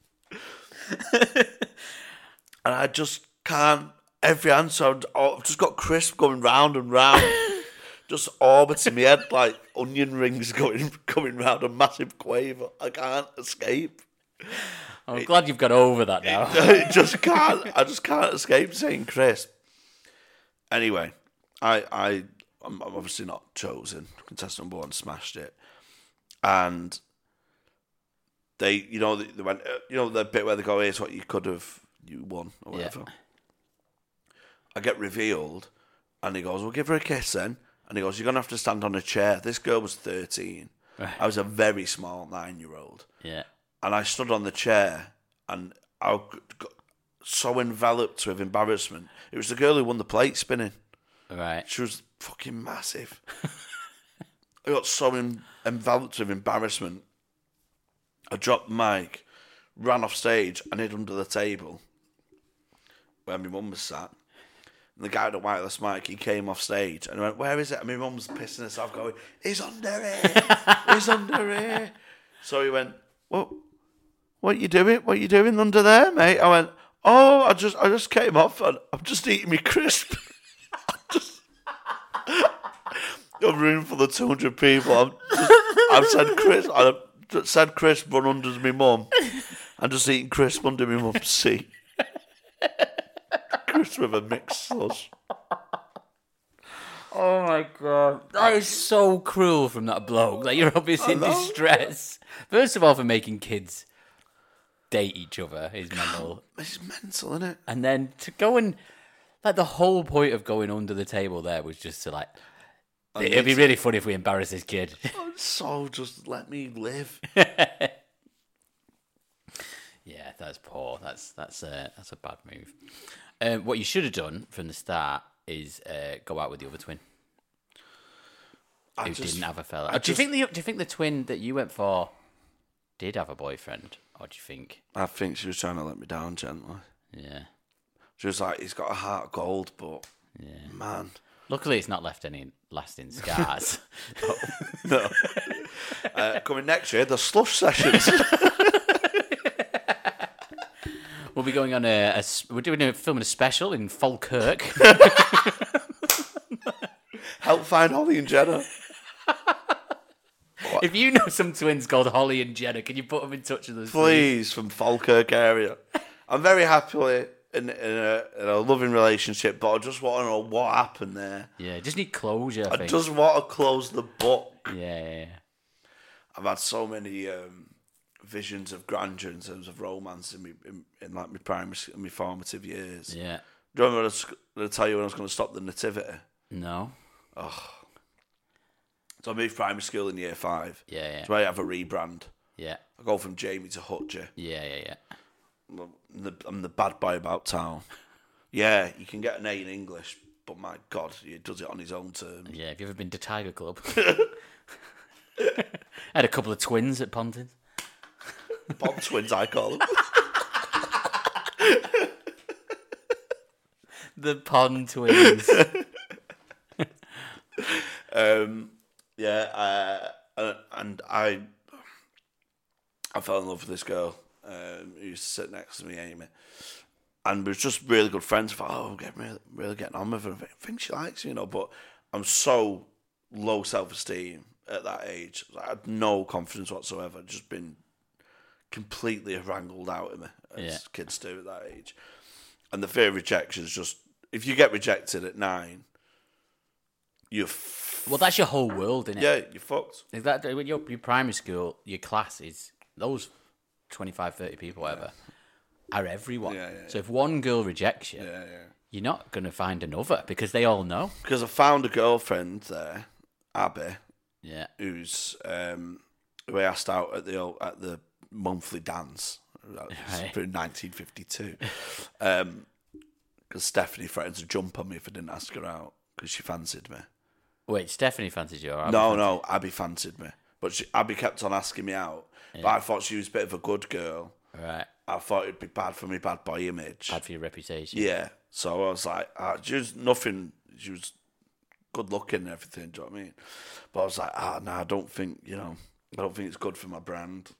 And I just can't. Every answer, I've I've just got crisp going round and round, just orbiting my head like onion rings going going round a massive quaver. I can't escape. I'm glad you've got over that now. I just can't. I just can't escape saying crisp. Anyway, I I I'm I'm obviously not chosen. Contestant number one smashed it, and they, you know, they, they went, uh, you know, the bit where they go, "Here's what you could have, you won or whatever." Yeah. I get revealed, and he goes, "We'll give her a kiss then." And he goes, "You're gonna have to stand on a chair." This girl was thirteen. Right. I was a very small nine-year-old. Yeah. And I stood on the chair, and I got so enveloped with embarrassment. It was the girl who won the plate spinning. Right. She was fucking massive. I got so en- enveloped with embarrassment. I dropped the mic, ran off stage, and hid under the table where my mum was sat. And the guy with the wireless mic, he came off stage and went, "Where is it?" And my mum was pissing herself, going, "He's under here. He's under here." So he went, "What? What you doing? What you doing under there, mate?" I went, "Oh, I just, I just came off and I'm just eating me crisp." I'm just, a room full of two hundred people. I'm just, I've said crisp. I've just said crisp run under my mum. I'm just eating crisp under my mum's seat. Crisp with a mixed sauce. Oh my god. That is so cruel from that bloke. Like, you're obviously in know. distress. First of all, for making kids date each other is mental. It's mental, isn't it? And then to go and, like, the whole point of going under the table there was just to, like, it'd be really funny if we embarrass this kid. So just let me live. Yeah, that's poor. That's that's a that's a bad move. Um, what you should have done from the start is uh, go out with the other twin I who just, didn't have a fella. I do you just- think the do you think the twin that you went for did have a boyfriend, or do you think? I think she was trying to let me down gently. Yeah, She was like, "He's got a heart of gold, but yeah. man, Luckily, it's not left any lasting scars. no." uh, coming next year, the slush sessions. We'll be going on a, a s- we're doing a filming a special in Falkirk. Help find Holly and Jenna. If you know some twins called Holly and Jenna, can you put them in touch with us, Please, from Falkirk area. I'm very happily in, in, a, in a loving relationship, but I just want to know what happened there. Yeah, just need closure. I, I think. just want to close the book. Yeah, yeah, yeah. I've had so many um, visions of grandeur in terms of romance in, me, in, in like my primary, in my formative years. Yeah. Do you remember when I was going to tell you when I was going to stop the nativity? No. So I moved primary school in year five. Yeah, yeah. So I have a rebrand. Yeah. I go from Jamie to Hutcher. Yeah, yeah, yeah. I'm the, I'm the bad boy about town. Yeah, you can get an A in English, but my God, he does it on his own terms. Yeah, have you ever been to Tiger Club? I had a couple of twins at Pontins. Bob twins, I call them. The Pond twins. um, yeah, uh, and I, I fell in love with this girl um, who used to sit next to me, Amy, and we was just really good friends. I thought, oh, I'm getting really, really getting on with her. I think she likes me, you know, but I'm so low self-esteem at that age. I had no confidence whatsoever. Just been completely wrangled out of me, as Yeah. kids do at that age. And the fear of rejection is just, if you get rejected at nine, you're f- Well, that's your whole world, isn't it? yeah, you're fucked. Is that when your your primary school, your class is those twenty-five, thirty people, whatever, are everyone. Yeah, yeah, so if one girl rejects you, Yeah, yeah. you're not going to find another because they all know. Because I found a girlfriend there, Abby, Yeah. who's um, who I asked out at the old, at the monthly dance. Right. In nineteen fifty-two. Um, because Stephanie threatened to jump on me if I didn't ask her out because she fancied me. Wait, Stephanie fancied you? Or Abby No, fancied no, Abby fancied me. But she, Abby kept on asking me out. But I thought she was a bit of a good girl. you? Right. I thought it'd be bad for me bad boy image. Bad for your reputation. Yeah. So I was like, ah, she was nothing. She was good looking and everything. Do you know what I mean? But I was like, ah, no, I don't think, you know, I don't think it's good for my brand.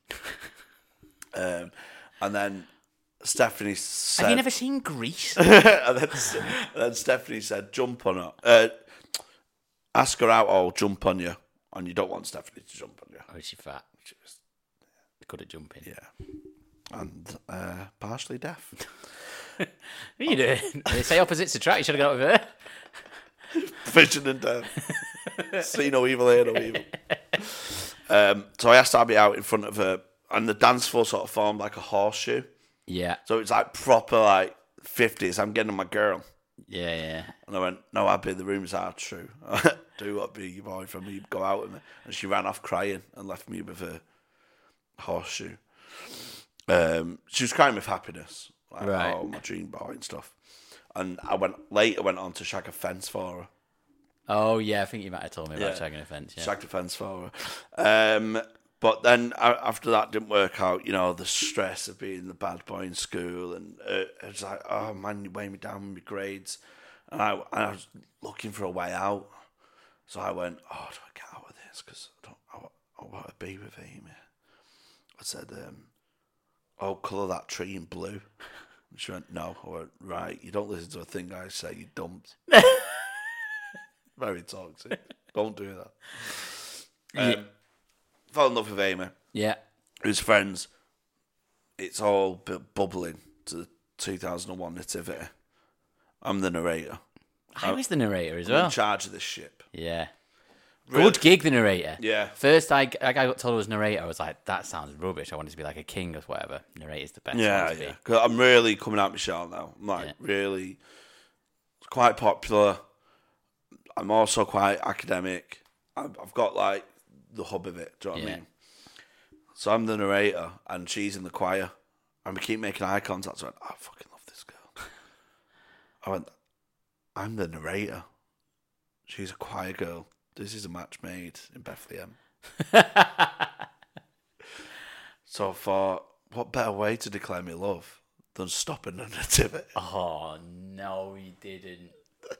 um, and then Stephanie said, Have you never seen Grease? and, then, and then Stephanie said, jump on her. Uh, ask her out or I'll jump on you. And you don't want Stephanie to jump on you. Or is she fat? She was, Good at jumping. yeah. And uh, partially deaf. What are you doing? They say opposites attract. You should have got with her. Vision and deaf. See no evil, hear no evil. Um, so I asked Abby out in front of her, and the dance floor sort of formed like a horseshoe. Yeah. So it's like proper like fifties. I'm getting my girl. Yeah, yeah. And I went, no, Abby, the rooms are true. Do what be your boyfriend, you go out with me. And she ran off crying and left me with her horseshoe. Um, she was crying with happiness. Like, Right. oh, my dream boy and stuff. And I went later went on to shag a fence for her. Oh, yeah, I think you might have told me about Yeah. shagging a fence. Yeah. Shagged a fence for her. Um, but then uh, after that didn't work out, you know, the stress of being the bad boy in school. And uh, it was like, oh, man, you weigh me down with my grades. And I, and I was looking for a way out. So I went, oh, do I get out of this? Because I, don't, I, wa- I want to be with Amy. I said, um, oh, colour that tree in blue. And she went, no. I went, right, you don't listen to a thing I say, you dumps. Very toxic. Don't do that. Um, fell in love with Amy. Yeah. Who's friends. It's all bu- bubbling to the two thousand one nativity. I'm the narrator. I was the narrator as I'm well. in charge of this ship. Yeah. Really? Good gig, the narrator. Yeah. First, I, I got told I was narrator. I was like, that sounds rubbish. I wanted to be like a king or whatever. Narrator's the best. Yeah, one to yeah. Be. 'Cause I'm really coming out my shell now. I'm like Yeah. really quite popular. I'm also quite academic. I've I've got like the hub of it. Do you know what Yeah. I mean? So I'm the narrator and she's in the choir. And we keep making eye contact. So I went, I fucking love this girl. I went, I'm the narrator. She's a choir girl. This is a match made in Bethlehem. So I thought, what better way to declare me love than stopping the nativity? Oh, no, you didn't.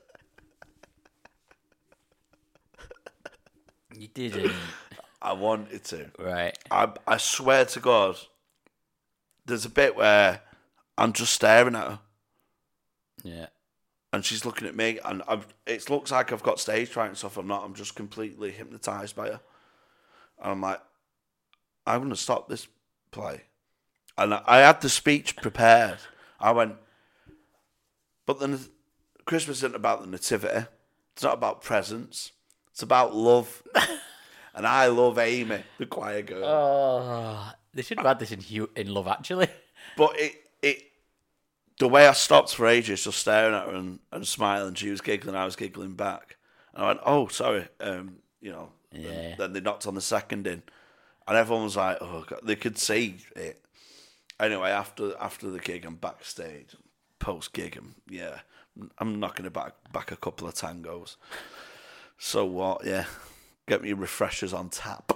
You didn't. I wanted to. Right. I I swear to God, there's a bit where I'm just staring at her Yeah. and she's looking at me, and I've, it looks like I've got stage fright and stuff. I'm not. I'm just completely hypnotised by her. And I'm like, I'm going to stop this play. And I, I had the speech prepared. I went, but the Christmas isn't about the nativity. It's not about presents. It's about love. And I love Amy, the choir girl. Oh, they should have had this in Hu- in Love Actually. But it, it, the way I stopped for ages, just staring at her and, and smiling, she was giggling, I was giggling back. And I went, oh, sorry, um, you know. Yeah. Then, then they knocked on the second in. And everyone was like, oh, God. They could see it. Anyway, after after the gig, I'm backstage. Post gig, I'm, yeah, I'm knocking it back, back a couple of tangos. So what, yeah. Get me refreshers on tap.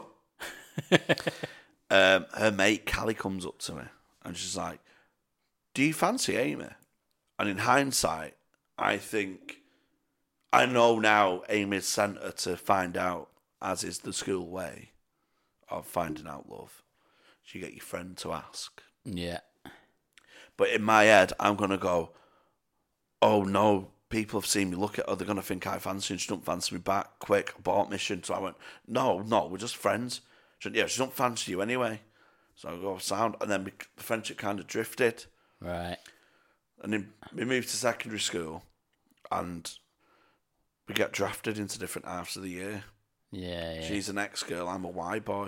um, her mate Callie comes up to me and she's like, do you fancy Amy? And in hindsight, I think I know now Amy's sent her to find out, as is the school way of finding out love. You get your friend to ask. Yeah. But in my head, I'm going to go, oh no, people have seen me look at her, they're going to think I fancy her, she don't fancy me back, quick, abort mission. So I went, no, no, we're just friends. She went, yeah, she don't fancy you anyway. So I go, sound. And then we, the friendship kind of drifted. Right. And then we moved to secondary school, and we get drafted into different halves of the year. Yeah, yeah. She's an X girl, I'm a Y boy.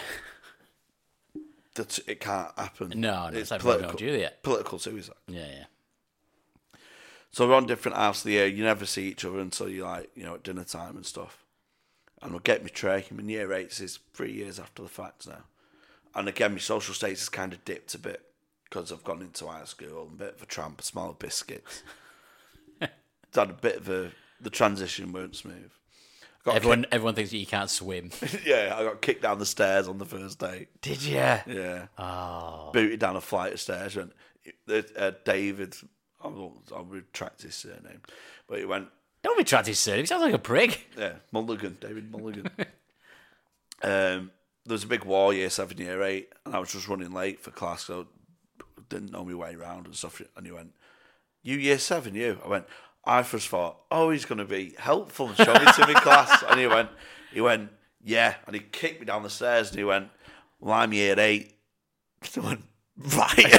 That it can't happen. No, no, it's it's like political, Romeo and Juliet. Political suicide. Yeah, yeah. So we're on different halves of the year. You never see each other until you like, you know, at dinner time and stuff. And we'll get me tray. I'm in year eight. This is three years after the fact now. And again, my social status has kind of dipped a bit because I've gone into high school. I'm a bit of a tramp, smaller biscuits. It's had a bit of a... The transition weren't smooth. Got Everyone, kicked, everyone thinks that you can't swim. yeah, I got kicked down the stairs on the first day. Did you? Yeah. Oh. Booted down a flight of stairs. And uh, David, I'll, I'll retract his surname, but he went, Don't be trying to say He sounds like a prig. yeah, Mulligan, David Mulligan. um, there was a big war year seven, year eight, and I was just running late for class, so I didn't know my way around and stuff. And he went, you year seven, you? I went, I first thought, oh, he's going to be helpful and show me to my class. And he went, he went, yeah. And he kicked me down the stairs and he went, well, I'm year eight. I went, right.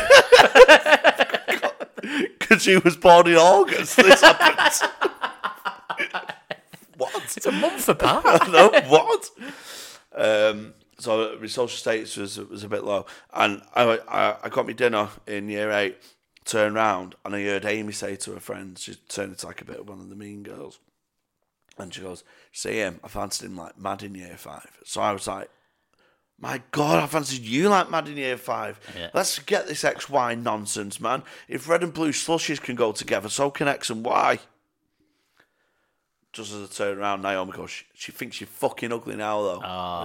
Because he was born in August. This happened. What? It's a month apart. No, what? Um, so my social status was was a bit low. And I, I, I got me dinner in year eight. Turned round and I heard Amy say to her friend, she turned into like a bit of one of the mean girls, and she goes, see him, I fancied him like mad in year five. So I was like, my God, I fancied you like mad in year five. Yeah. Let's forget this X Y nonsense, man. If red and blue slushies can go together, so can X and Y. Just as I turn around, Naomi goes, she, she thinks you're fucking ugly now though.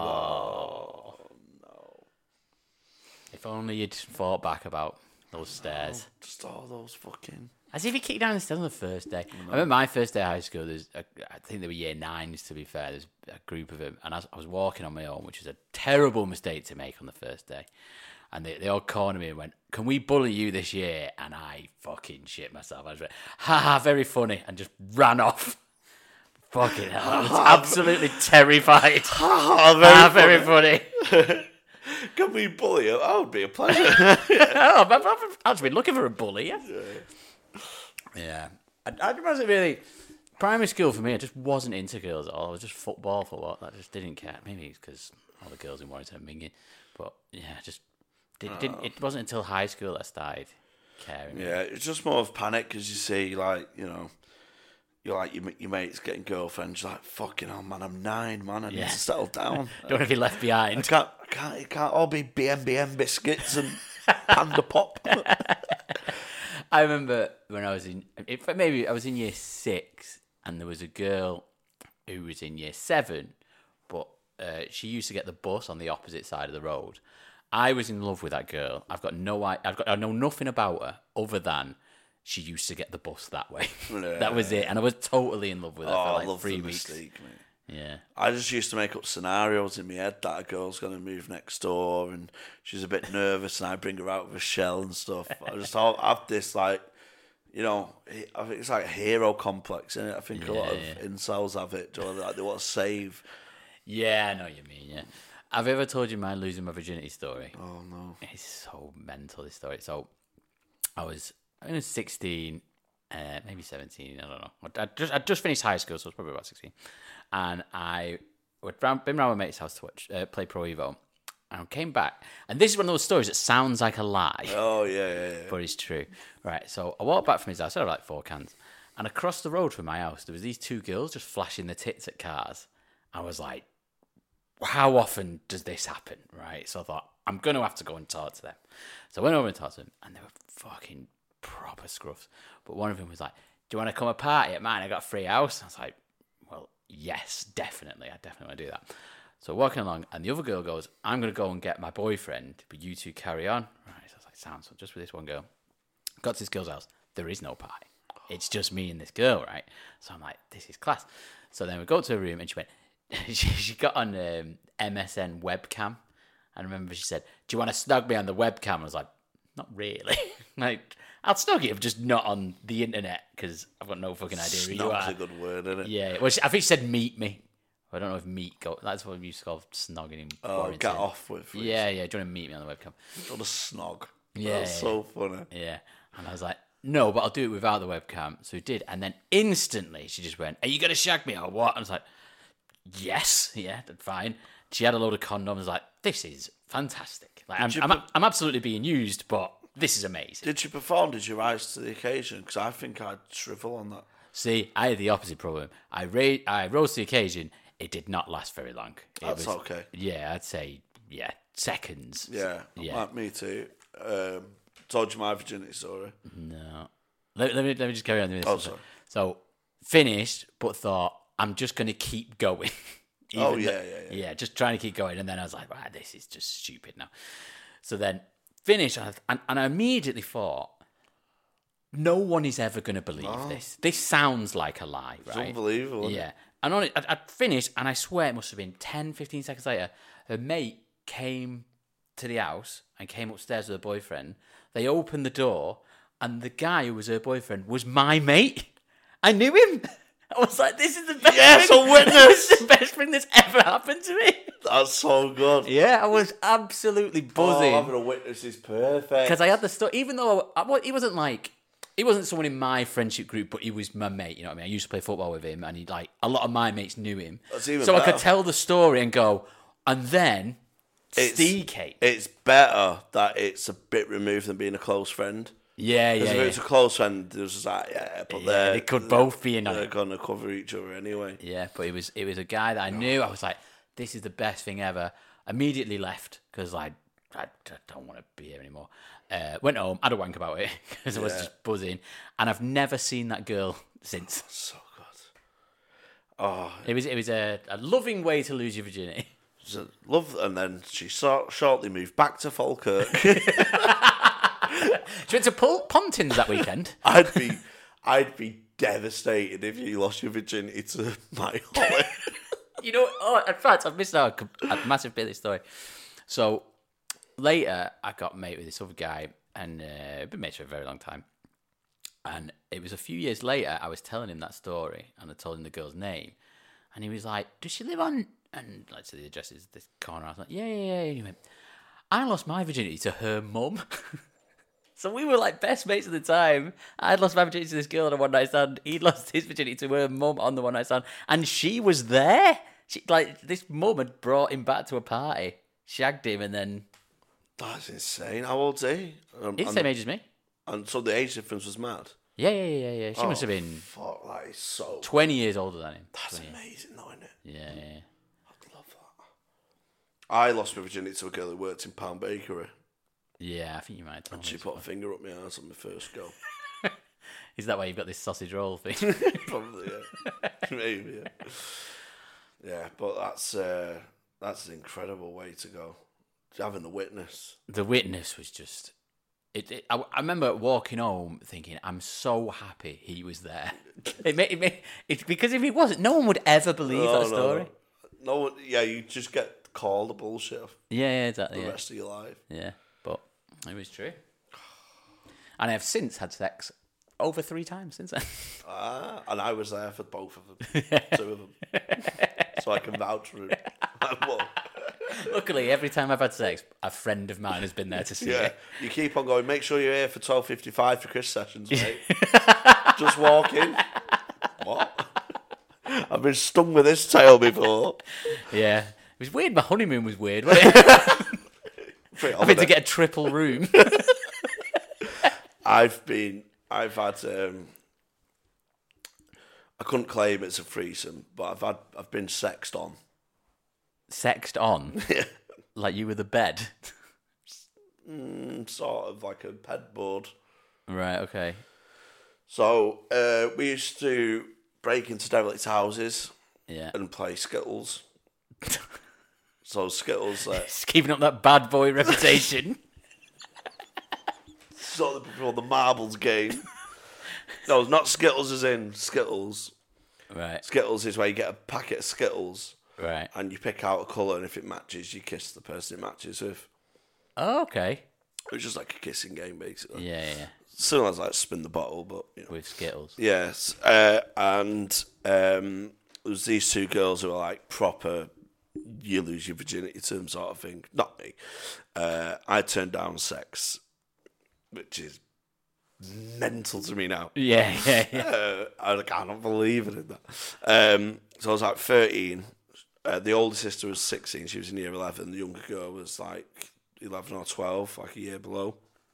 Oh. oh no. If only you'd thought back about those stairs. Oh, just all those fucking... As if he kicked down the stairs on the first day. I remember my first day of high school, there's a, I think they were year nines, to be fair. There's a group of them. And I was, I was walking on my own, which was a terrible mistake to make on the first day. And they, they all cornered me and went, can we bully you this year? And I fucking shit myself. I was like, ha ha, very funny. And just ran off. Fucking hell. I was absolutely terrified. Ah, very, ah, very funny. funny. Can we bully you? That would be a pleasure. oh, I've, I've actually been looking for a bully. Yeah. Yeah. yeah. I, I wasn't really... Primary school for me, I just wasn't into girls at all. I was just football for what? I just didn't care. Maybe it's because all the girls in Warrington are minging. But yeah, just... Did, oh. didn't, it wasn't until high school that I started caring. Yeah, it's just more of panic because you see, like, you know... You're like, your, your mate's getting girlfriends. You're like, fucking hell, man, I'm nine, man. I need yeah. to settle down. Don't want to be left behind. I can't, I can't, it can't all be B M B M biscuits and Panda Pop. I remember when I was in, in fact, maybe I was in year six, and there was a girl who was in year seven, but uh, she used to get the bus on the opposite side of the road. I was in love with that girl. I've got no, I've got, I know nothing about her other than she used to get the bus that way. Yeah. That was it. And I was totally in love with her oh, for like I love three the weeks. Mystique, mate. Yeah. I just used to make up scenarios in my head that a girl's going to move next door and she's a bit nervous and I bring her out of a shell and stuff. I just have this, like, you know, I think it's like a hero complex, isn't it? I think yeah, a lot of yeah. incels have it. Like they want to save. Yeah, I know what you mean, yeah. Have I ever told you my losing my virginity story? Oh, no. It's so mental, this story. So, I was, I was sixteen... Uh, maybe seventeen, I don't know. I just I just finished high school, so I was probably about sixteen. And I had been around my mate's house to watch, uh, play Pro Evo. And I came back. And this is one of those stories that sounds like a lie. Oh, yeah, yeah, yeah. But it's true. Right, so I walked back from his house. I had like four cans. And across the road from my house, there was these two girls just flashing their tits at cars. I was like, how often does this happen? Right, so I thought, I'm going to have to go and talk to them. So I went over and talked to them. And they were fucking proper scruffs. But one of them was like, do you want to come a party at mine? I got a free house. I was like, well, yes, definitely. I definitely want to do that. So walking along, and the other girl goes, I'm going to go and get my boyfriend, but you two carry on. Right, so I was like, sounds so just with this one girl. Got to this girl's house. There is no party. It's just me and this girl, right? So I'm like, this is class. So then we go to her room, and she went, she, she got on um, M S N webcam. And I remember she said, do you want to snug me on the webcam? I was like, not really. Like, I'll snug you, just not on the internet, because I've got no fucking idea who you are. Snug's a good word, isn't it? Yeah. Well, she, I think she said meet me. I don't know if meet go. That's what we used to call snogging in Oh, Warrington. get off with it. Yeah, yeah. Do you want to meet me on the webcam? Do you want to snog? Yeah. That's yeah. so funny. Yeah. And I was like, no, but I'll do it without the webcam. So he did. And then instantly she just went, are you going to shag me or what? I was like, yes. Yeah, that's fine. She had a load of condoms. I was like, this is fantastic. Like, I'm, I'm, I'm absolutely being used, but this is amazing. Did you perform? Did you rise to the occasion? Because I think I'd shrivel on that. See, I had the opposite problem. I ra- I rose to the occasion. It did not last very long. It That's was, okay. Yeah, I'd say, yeah, seconds. Yeah, yeah. like me too. Um, told you my virginity story. No. Let, let, me, let me just carry on with this. Oh, sorry. So, finished, but thought, I'm just going to keep going. Oh, Even yeah, though- yeah, yeah. Yeah, just trying to keep going. And then I was like, right, this is just stupid now. So then, finished, and, and, and I immediately thought, no one is ever going to believe this. This sounds like a lie, It's right? unbelievable. Isn't Yeah. it? And on it, I, I finished, and I swear it must have been ten, fifteen seconds later, her mate came to the house and came upstairs with her boyfriend. They opened the door, and the guy who was her boyfriend was my mate. I knew him. I was like, this is the best Yes, thing. a witness. This is the best thing that's ever happened to me. That's so good. Yeah, I was absolutely Oh, buzzing. having a witness is perfect. Because I had the story, even though I, I, he wasn't like, he wasn't someone in my friendship group, but he was my mate, you know what I mean? I used to play football with him, and he like, a lot of my mates knew him. That's even so I better. could tell the story and go, and then It's- Steve came. It's better that it's a bit removed than being a close friend. Yeah, yeah, Because yeah. if it's a close friend, there's just like, yeah, but Yeah, they're, they could both be in on They're it. going to cover each other anyway. Yeah, but it was it was a guy that I knew. I was like, this is the best thing ever. Immediately left because like, I, I don't want to be here anymore. Uh, went home, had a wank about it because I was Yeah. just buzzing. And I've never seen that girl since. So good. Oh, It was it was a, a loving way to lose your virginity. it's a love. And then she sort, shortly moved back to Falkirk. She went to Pol- Pontins that weekend. I'd be, I'd be devastated if you lost your virginity to my Holly. You know, oh, in fact, I've missed out a a massive bit of this story. So later, I got mate with this other guy, and uh, been mates for a very long time. And it was a few years later, I was telling him that story, and I told him the girl's name, and he was like, "Does she live on?" And like, so the address is this corner. I was like, "Yeah, yeah, yeah." And he went, "I lost my virginity to her mum." So we were like best mates at the time. I'd lost my virginity to this girl on a one night stand. He'd lost his virginity to her mum on the one night stand, and she was there. She like this mum had brought him back to a party, shagged him, and then That's insane. How old's he? Um, he's the and, same age as me. and so the age difference was mad. Yeah, yeah, yeah, yeah. She must Oh, have been Fuck, that is so. twenty years older than him. That's twenty. amazing, though, isn't it? Yeah, yeah, yeah. I'd love that. I lost my virginity to a girl who worked in Pound Bakery. Yeah, I think you might. Tell She me. put a finger up my ass on my first go. Is that why you've got this sausage roll thing? Probably, yeah. Maybe, yeah. Yeah, but that's uh, that's an incredible way to go. Having the witness. The witness was just. It, it, I, I remember walking home thinking, I'm so happy he was there. It made, it made, it, because if he wasn't, no one would ever believe No, that no, story. No, no one, yeah, you just get called the bullshit Yeah, yeah, exactly. the Yeah. rest of your life. yeah, but it was true. And I have since had sex over three times since then. Ah, and I was there for both of them, two of them, so I can vouch for it. Well, Luckily, every time I've had sex, a friend of mine has been there to see yeah, it. you keep on going. Make sure you're here for twelve fifty-five for Chris sessions, mate. Just walk in. What? I've been stung with this tail before. Yeah. It was weird. My honeymoon was weird, wasn't it? Having to get a triple room. I've been, I've had, um, I couldn't claim it's a threesome, but I've had, I've been sexed on. Sexed on? Yeah. Like you were the bed? Mm, sort of like a headboard. Right, okay. So uh, we used to break into derelict houses Yeah. and play Skittles. So Skittles, uh, Just keeping up that bad boy reputation. sort of before the marbles game. No, not Skittles as in Skittles. Right, Skittles is where you get a packet of Skittles right. and you pick out a colour, and if it matches, you kiss the person it matches with. Oh, okay. It's just like a kissing game, basically. Yeah, yeah, yeah. Similar as like spin the bottle, but you know. With Skittles. Yes, uh, and um, there was these two girls who were like proper, you lose your virginity to them sort of thing. Not me. Uh, I turned down sex, which is mental to me now. Yeah, yeah, yeah. Uh, I can't believe it. In that. Um, so I was like thirteen. Uh, the older sister was sixteen. She was in year eleven. The younger girl was like eleven or twelve, like a year below.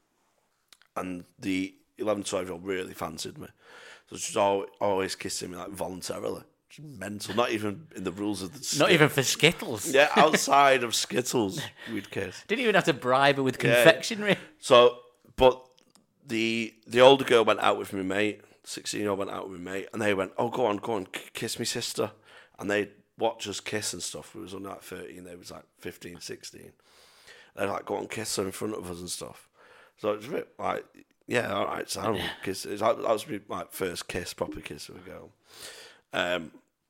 And the eleven, twelve year old really fancied me. So she was always, always kissing me like voluntarily. Mental, not even in the rules of the Not skit. even for Skittles. Yeah, outside of Skittles, we'd kiss. Didn't even have to bribe her with Yeah. confectionery. So, but the the older girl went out with my mate. sixteen year old went out with my mate, and they went, "Oh, go on, go on, k- kiss me sister." And they watch us kiss and stuff. We was only like thirteen. They was like fifteen, sixteen. They're like, "Go on, kiss her in front of us and stuff." So it was a bit like, yeah, all right, so I don't kiss. It was like, that was my like, first kiss, proper kiss with a girl. Um.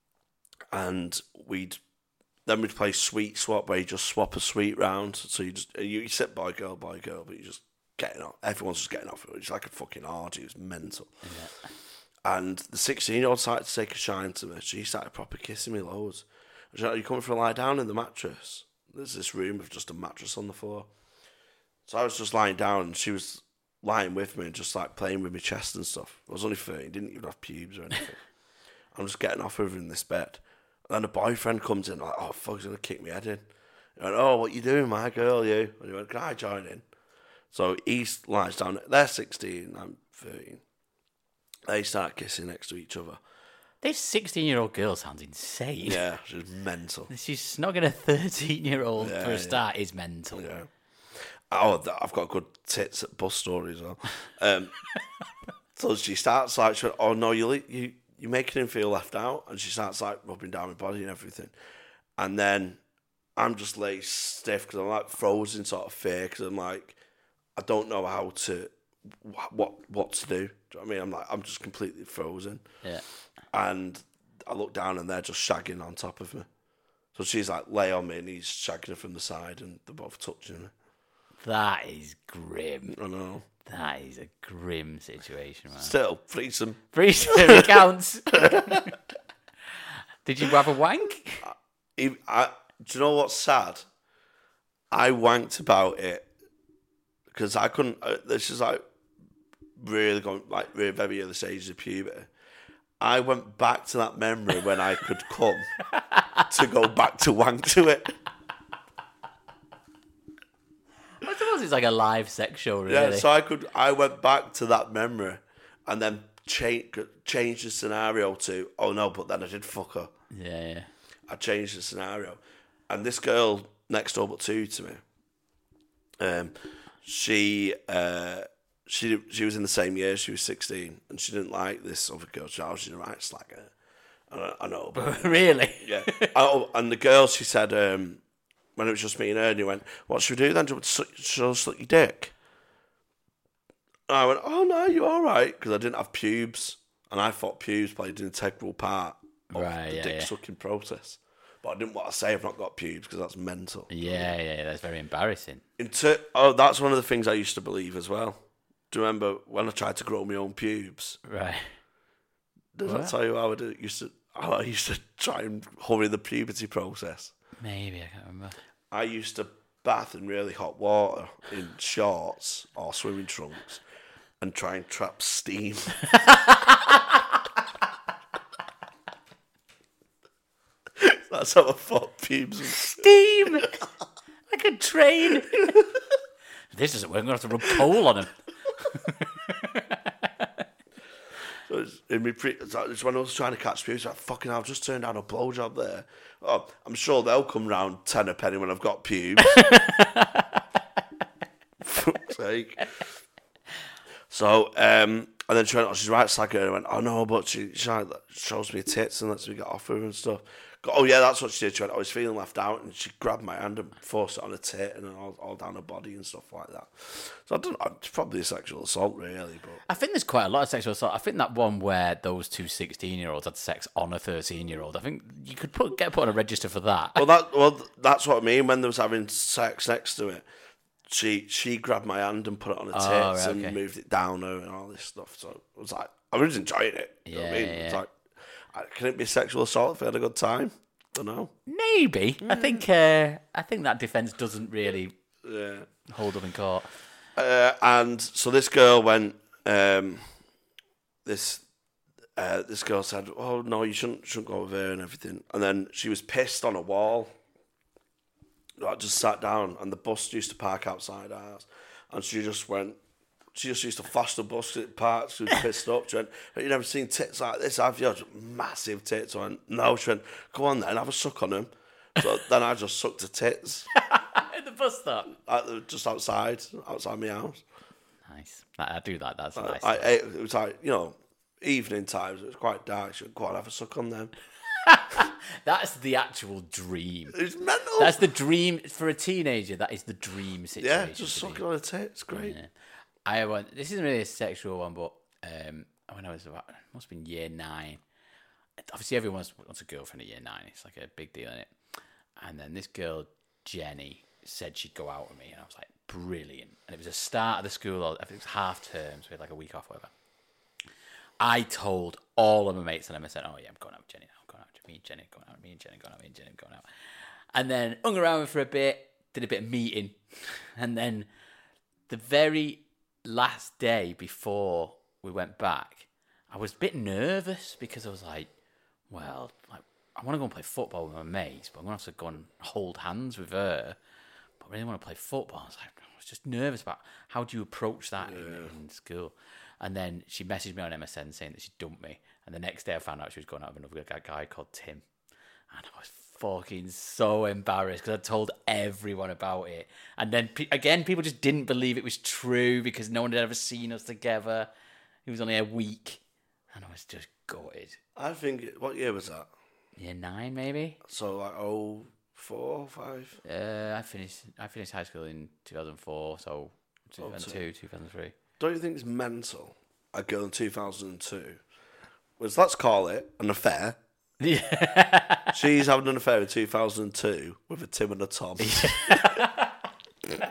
And we'd then we'd play sweet swap, where you just swap a sweet round. So you just you, you sit boy girl boy girl, but you just getting off. Everyone's just getting off. It's like a fucking orgy. It was mental. Yeah. And the sixteen year old started to take a shine to me. She started proper kissing me loads. She's like, "Are you coming for a lie down in the mattress?" There's this room with just a mattress on the floor. So I was just lying down, and she was lying with me and just like playing with my chest and stuff. I was only thirteen, didn't even have pubes or anything. I'm just getting off with her in this bed. And then a boyfriend comes in, like, "Oh, fuck, he's going to kick me head in." I went, "Oh, what you doing, my girl, you?" And he went, "Can I join in?" So he lies down. They're sixteen, I'm thirteen. They start kissing next to each other. This sixteen-year-old girl sounds insane. Yeah, she's mental. She's snogging a thirteen-year-old Yeah, for a yeah. start is mental. Yeah. Oh, th- I've got good tits at bus story as well. Um, so she starts like, she went, "Oh, no, you you... you're making him feel left out," and she starts like rubbing down my body and everything, and then I'm just like stiff because I'm like frozen, sort of fear, because I'm like, I don't know how to what what to do. Do you know what I mean? I'm like I'm just completely frozen. Yeah. And I look down and they're just shagging on top of me. So she's like lay on me and he's shagging her from the side and they're both touching me. That is grim. I know. That is a grim situation, man. Still, threesome. Threesome, it counts. Did you have a wank? I, I, do you know what's sad? I wanked about it because I couldn't. Uh, this is like really going like really very early stages of puberty. I went back to that memory when I could come to go back to wank to it. I suppose it's like a live sex show, really. Yeah, so I could. I went back to that memory and then change change the scenario to, "Oh no," but then I did fuck her. Yeah, yeah. I changed the scenario, and this girl next door but two to me, um, she uh, she she was in the same year. She was sixteen, and she didn't like this other girl. She was a right slacker. I, I know, but Really? yeah. Oh, and the girl, she said, um, when it was just me and her, and he went, "What should we do then? Do you want to suck, should I suck your dick?" And I went, "Oh no, you're all right," because I didn't have pubes, and I thought pubes played an integral part of Right, the yeah, dick yeah. sucking process. But I didn't want to say I've not got pubes because that's mental. Yeah, yeah, that's very embarrassing. Into oh, that's one of the things I used to believe as well. Do you remember when I tried to grow my own pubes? Right. Did What? I tell you how I did, used to? How I used to try and hurry the puberty process. Maybe, I can't remember. I used to bath in really hot water in shorts or swimming trunks and try and trap steam. That's how I thought pubes was. Steam! Like a train. This doesn't work. I'm going to have to rub coal on him. So it's in me pre- it's when I was trying to catch pubes, like, fucking hell, I've just turned down a blowjob there. Oh, I'm sure they'll come round ten a penny when I've got pubes. Fuck's sake. So, um, and then she went, "Oh, she's right, slag her." And I went, "Oh no, but she, she like, shows me her tits and lets me get off her and stuff." Go, "Oh yeah, that's what she did." She went, "I was feeling left out," and she grabbed my hand and forced it on her tit and all, all down her body and stuff like that. So I don't know, it's probably a sexual assault, really. But I think there's quite a lot of sexual assault. I think that one where those two sixteen-year-olds had sex on a thirteen-year-old, I think you could put get put on a register for that. well, that well, that's what I mean. When they was having sex next to it, she she grabbed my hand and put it on her tits Oh, right, okay. and moved it down her and all this stuff. So it was like, I was enjoying it. You know what I mean? Yeah, It's yeah. like, can it be sexual assault if I had a good time? Don't know. Maybe. I think uh, I think that defence doesn't really Yeah. hold up in court. Uh, and so this girl went um, this uh, this girl said, "Oh no, you shouldn't shouldn't go with her and everything." And then she was pissed on a wall. I just sat down, and the bus used to park outside ours, and she just went. She just used to flash the bus at parks. She was pissed up. She went, "Have you never seen tits like this? Have you?" Massive tits. I went, "No." She went, "Go on then, have a suck on them." So then I just sucked her tits. At the bus stop? At, just outside, outside my house. Nice. I, I do like that. That's I, nice. I, it was like, you know, evening times. It was quite dark. She went, "Go on, have a suck on them." That's the actual dream. It's mental. That's the dream for a teenager. That is the dream situation. Yeah, just sucking on her tits. Great. Yeah. I went, this isn't really a sexual one, but um, when I was about, it must have been year nine. Obviously, everyone wants, wants a girlfriend at year nine. It's like a big deal, isn't it? And then this girl, Jenny, said she'd go out with me, and I was like, brilliant. And it was the start of the school. I think it was half term, so we had like a week off, whatever. I told all of my mates and I said, "Oh yeah, I'm going out with Jenny now. I'm going out with me and Jenny, going out with me and Jenny, going out with me and Jenny, going out." And then hung around for a bit, did a bit of meeting, and then the very last day before we went back, I was a bit nervous because I was like, well, like, I want to go and play football with my mates, but I'm going to have to go and hold hands with her. But I really want to play football. I was like, I was just nervous about how do you approach that yeah. in, in school. And then she messaged me on M S N saying that she dumped me. And the next day I found out she was going out with another guy called Tim. And I was fucking so embarrassed because I told everyone about it. And then, again, people just didn't believe it was true because no one had ever seen us together. It was only a week. And I was just gutted. I think, what year was that? Year nine, maybe? So, like, oh, four, five? Uh, I finished I finished high school in two thousand four, so two thousand two, two thousand three. Don't you think it's mental? A girl in two thousand two. Was, let's call it an affair. Yeah. She's having an affair in two thousand two with a Tim and a Tom. Yeah.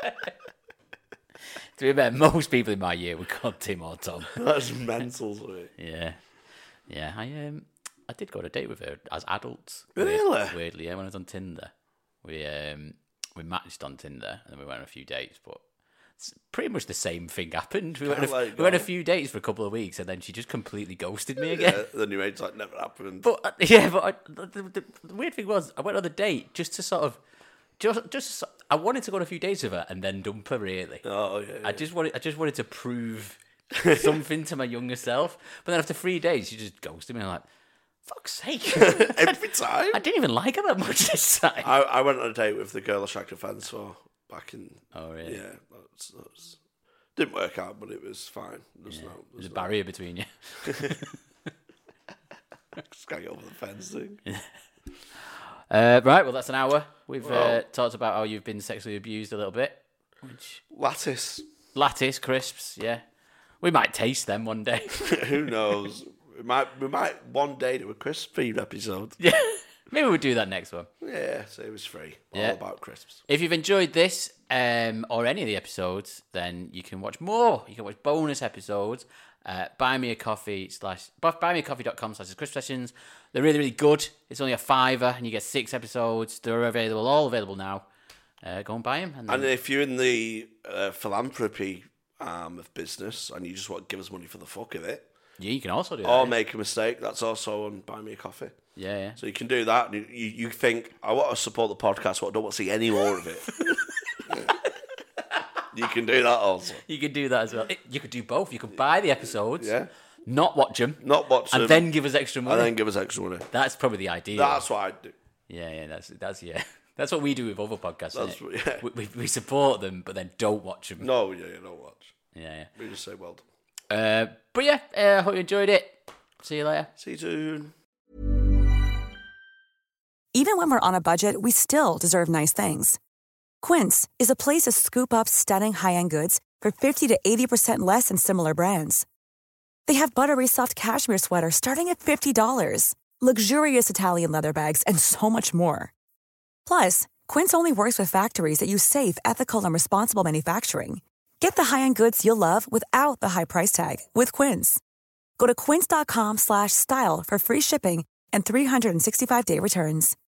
To be fair, most people in my year were called Tim or Tom. That's mental to me. Yeah. Yeah, I um, I did go on a date with her as adults. Really? Weirdly, yeah, when I was on Tinder. We um we matched on Tinder and then we went on a few dates, but it's pretty much the same thing happened. We went, on a, like, we went a few dates for a couple of weeks and then she just completely ghosted me again. Yeah, then your mate's like, never happened. But, uh, yeah, but I, the, the, the weird thing was, I went on the date just to sort of, just, just I wanted to go on a few dates with her and then dump her, really. Oh, yeah, yeah. I just wanted, I just wanted to prove something to my younger self. But then after three days, she just ghosted me. I'm like, fuck's sake. Every time? I didn't even like her that much this time. I, I went on a date with the girl I shagged a fence for back in... Oh, really? Yeah. That was, that was, didn't work out, but it was fine. There's yeah. no, there's There's a no... barrier between you. Just can't get over the fence thing. Uh, right, well, that's an hour. We've well, uh, talked about how you've been sexually abused a little bit. Which... Lattice. Lattice, crisps, yeah. We might taste them one day. Who knows? We might, we might one day do a crisp feed episode. Yeah, maybe we'll do that next one. Yeah, so it was free. All yeah. about crisps. If you've enjoyed this um, or any of the episodes, then you can watch more. You can watch bonus episodes. Uh, buy me a coffee slash buymeacoffee.com slash crisp sessions. They're really, really good. It's only a fiver and you get six episodes. They're available, all available now. Uh, go and buy them. And, then... and if you're in the uh, philanthropy arm of business and you just want to give us money for the fuck of it, yeah, you can also do that. Or make a mistake. That's also on Buy Me a Coffee. Yeah, yeah. So you can do that. And you, you think, I want to support the podcast, but I don't want to see any more of it. You can do that also. You can do that as well. You could do both. You could buy the episodes, yeah, not watch them, not watch them, and then give us extra money. And then give us extra money. That's probably the idea. That's what I'd do. Yeah, yeah. That's that's yeah. That's what we do with other podcasts. That's, yeah. we, we we support them, but then don't watch them. No, yeah, yeah, don't watch. Yeah, yeah. We just say well done. Uh, but yeah, I uh, hope you enjoyed it. See you later. See you soon. Even when we're on a budget, we still deserve nice things. Quince is a place to scoop up stunning high-end goods for fifty to eighty percent less than similar brands. They have buttery soft cashmere sweaters starting at fifty dollars, luxurious Italian leather bags, and so much more. Plus, Quince only works with factories that use safe, ethical, and responsible manufacturing. Get the high-end goods you'll love without the high price tag with Quince. Go to quince.com slash style for free shipping and three sixty-five day returns.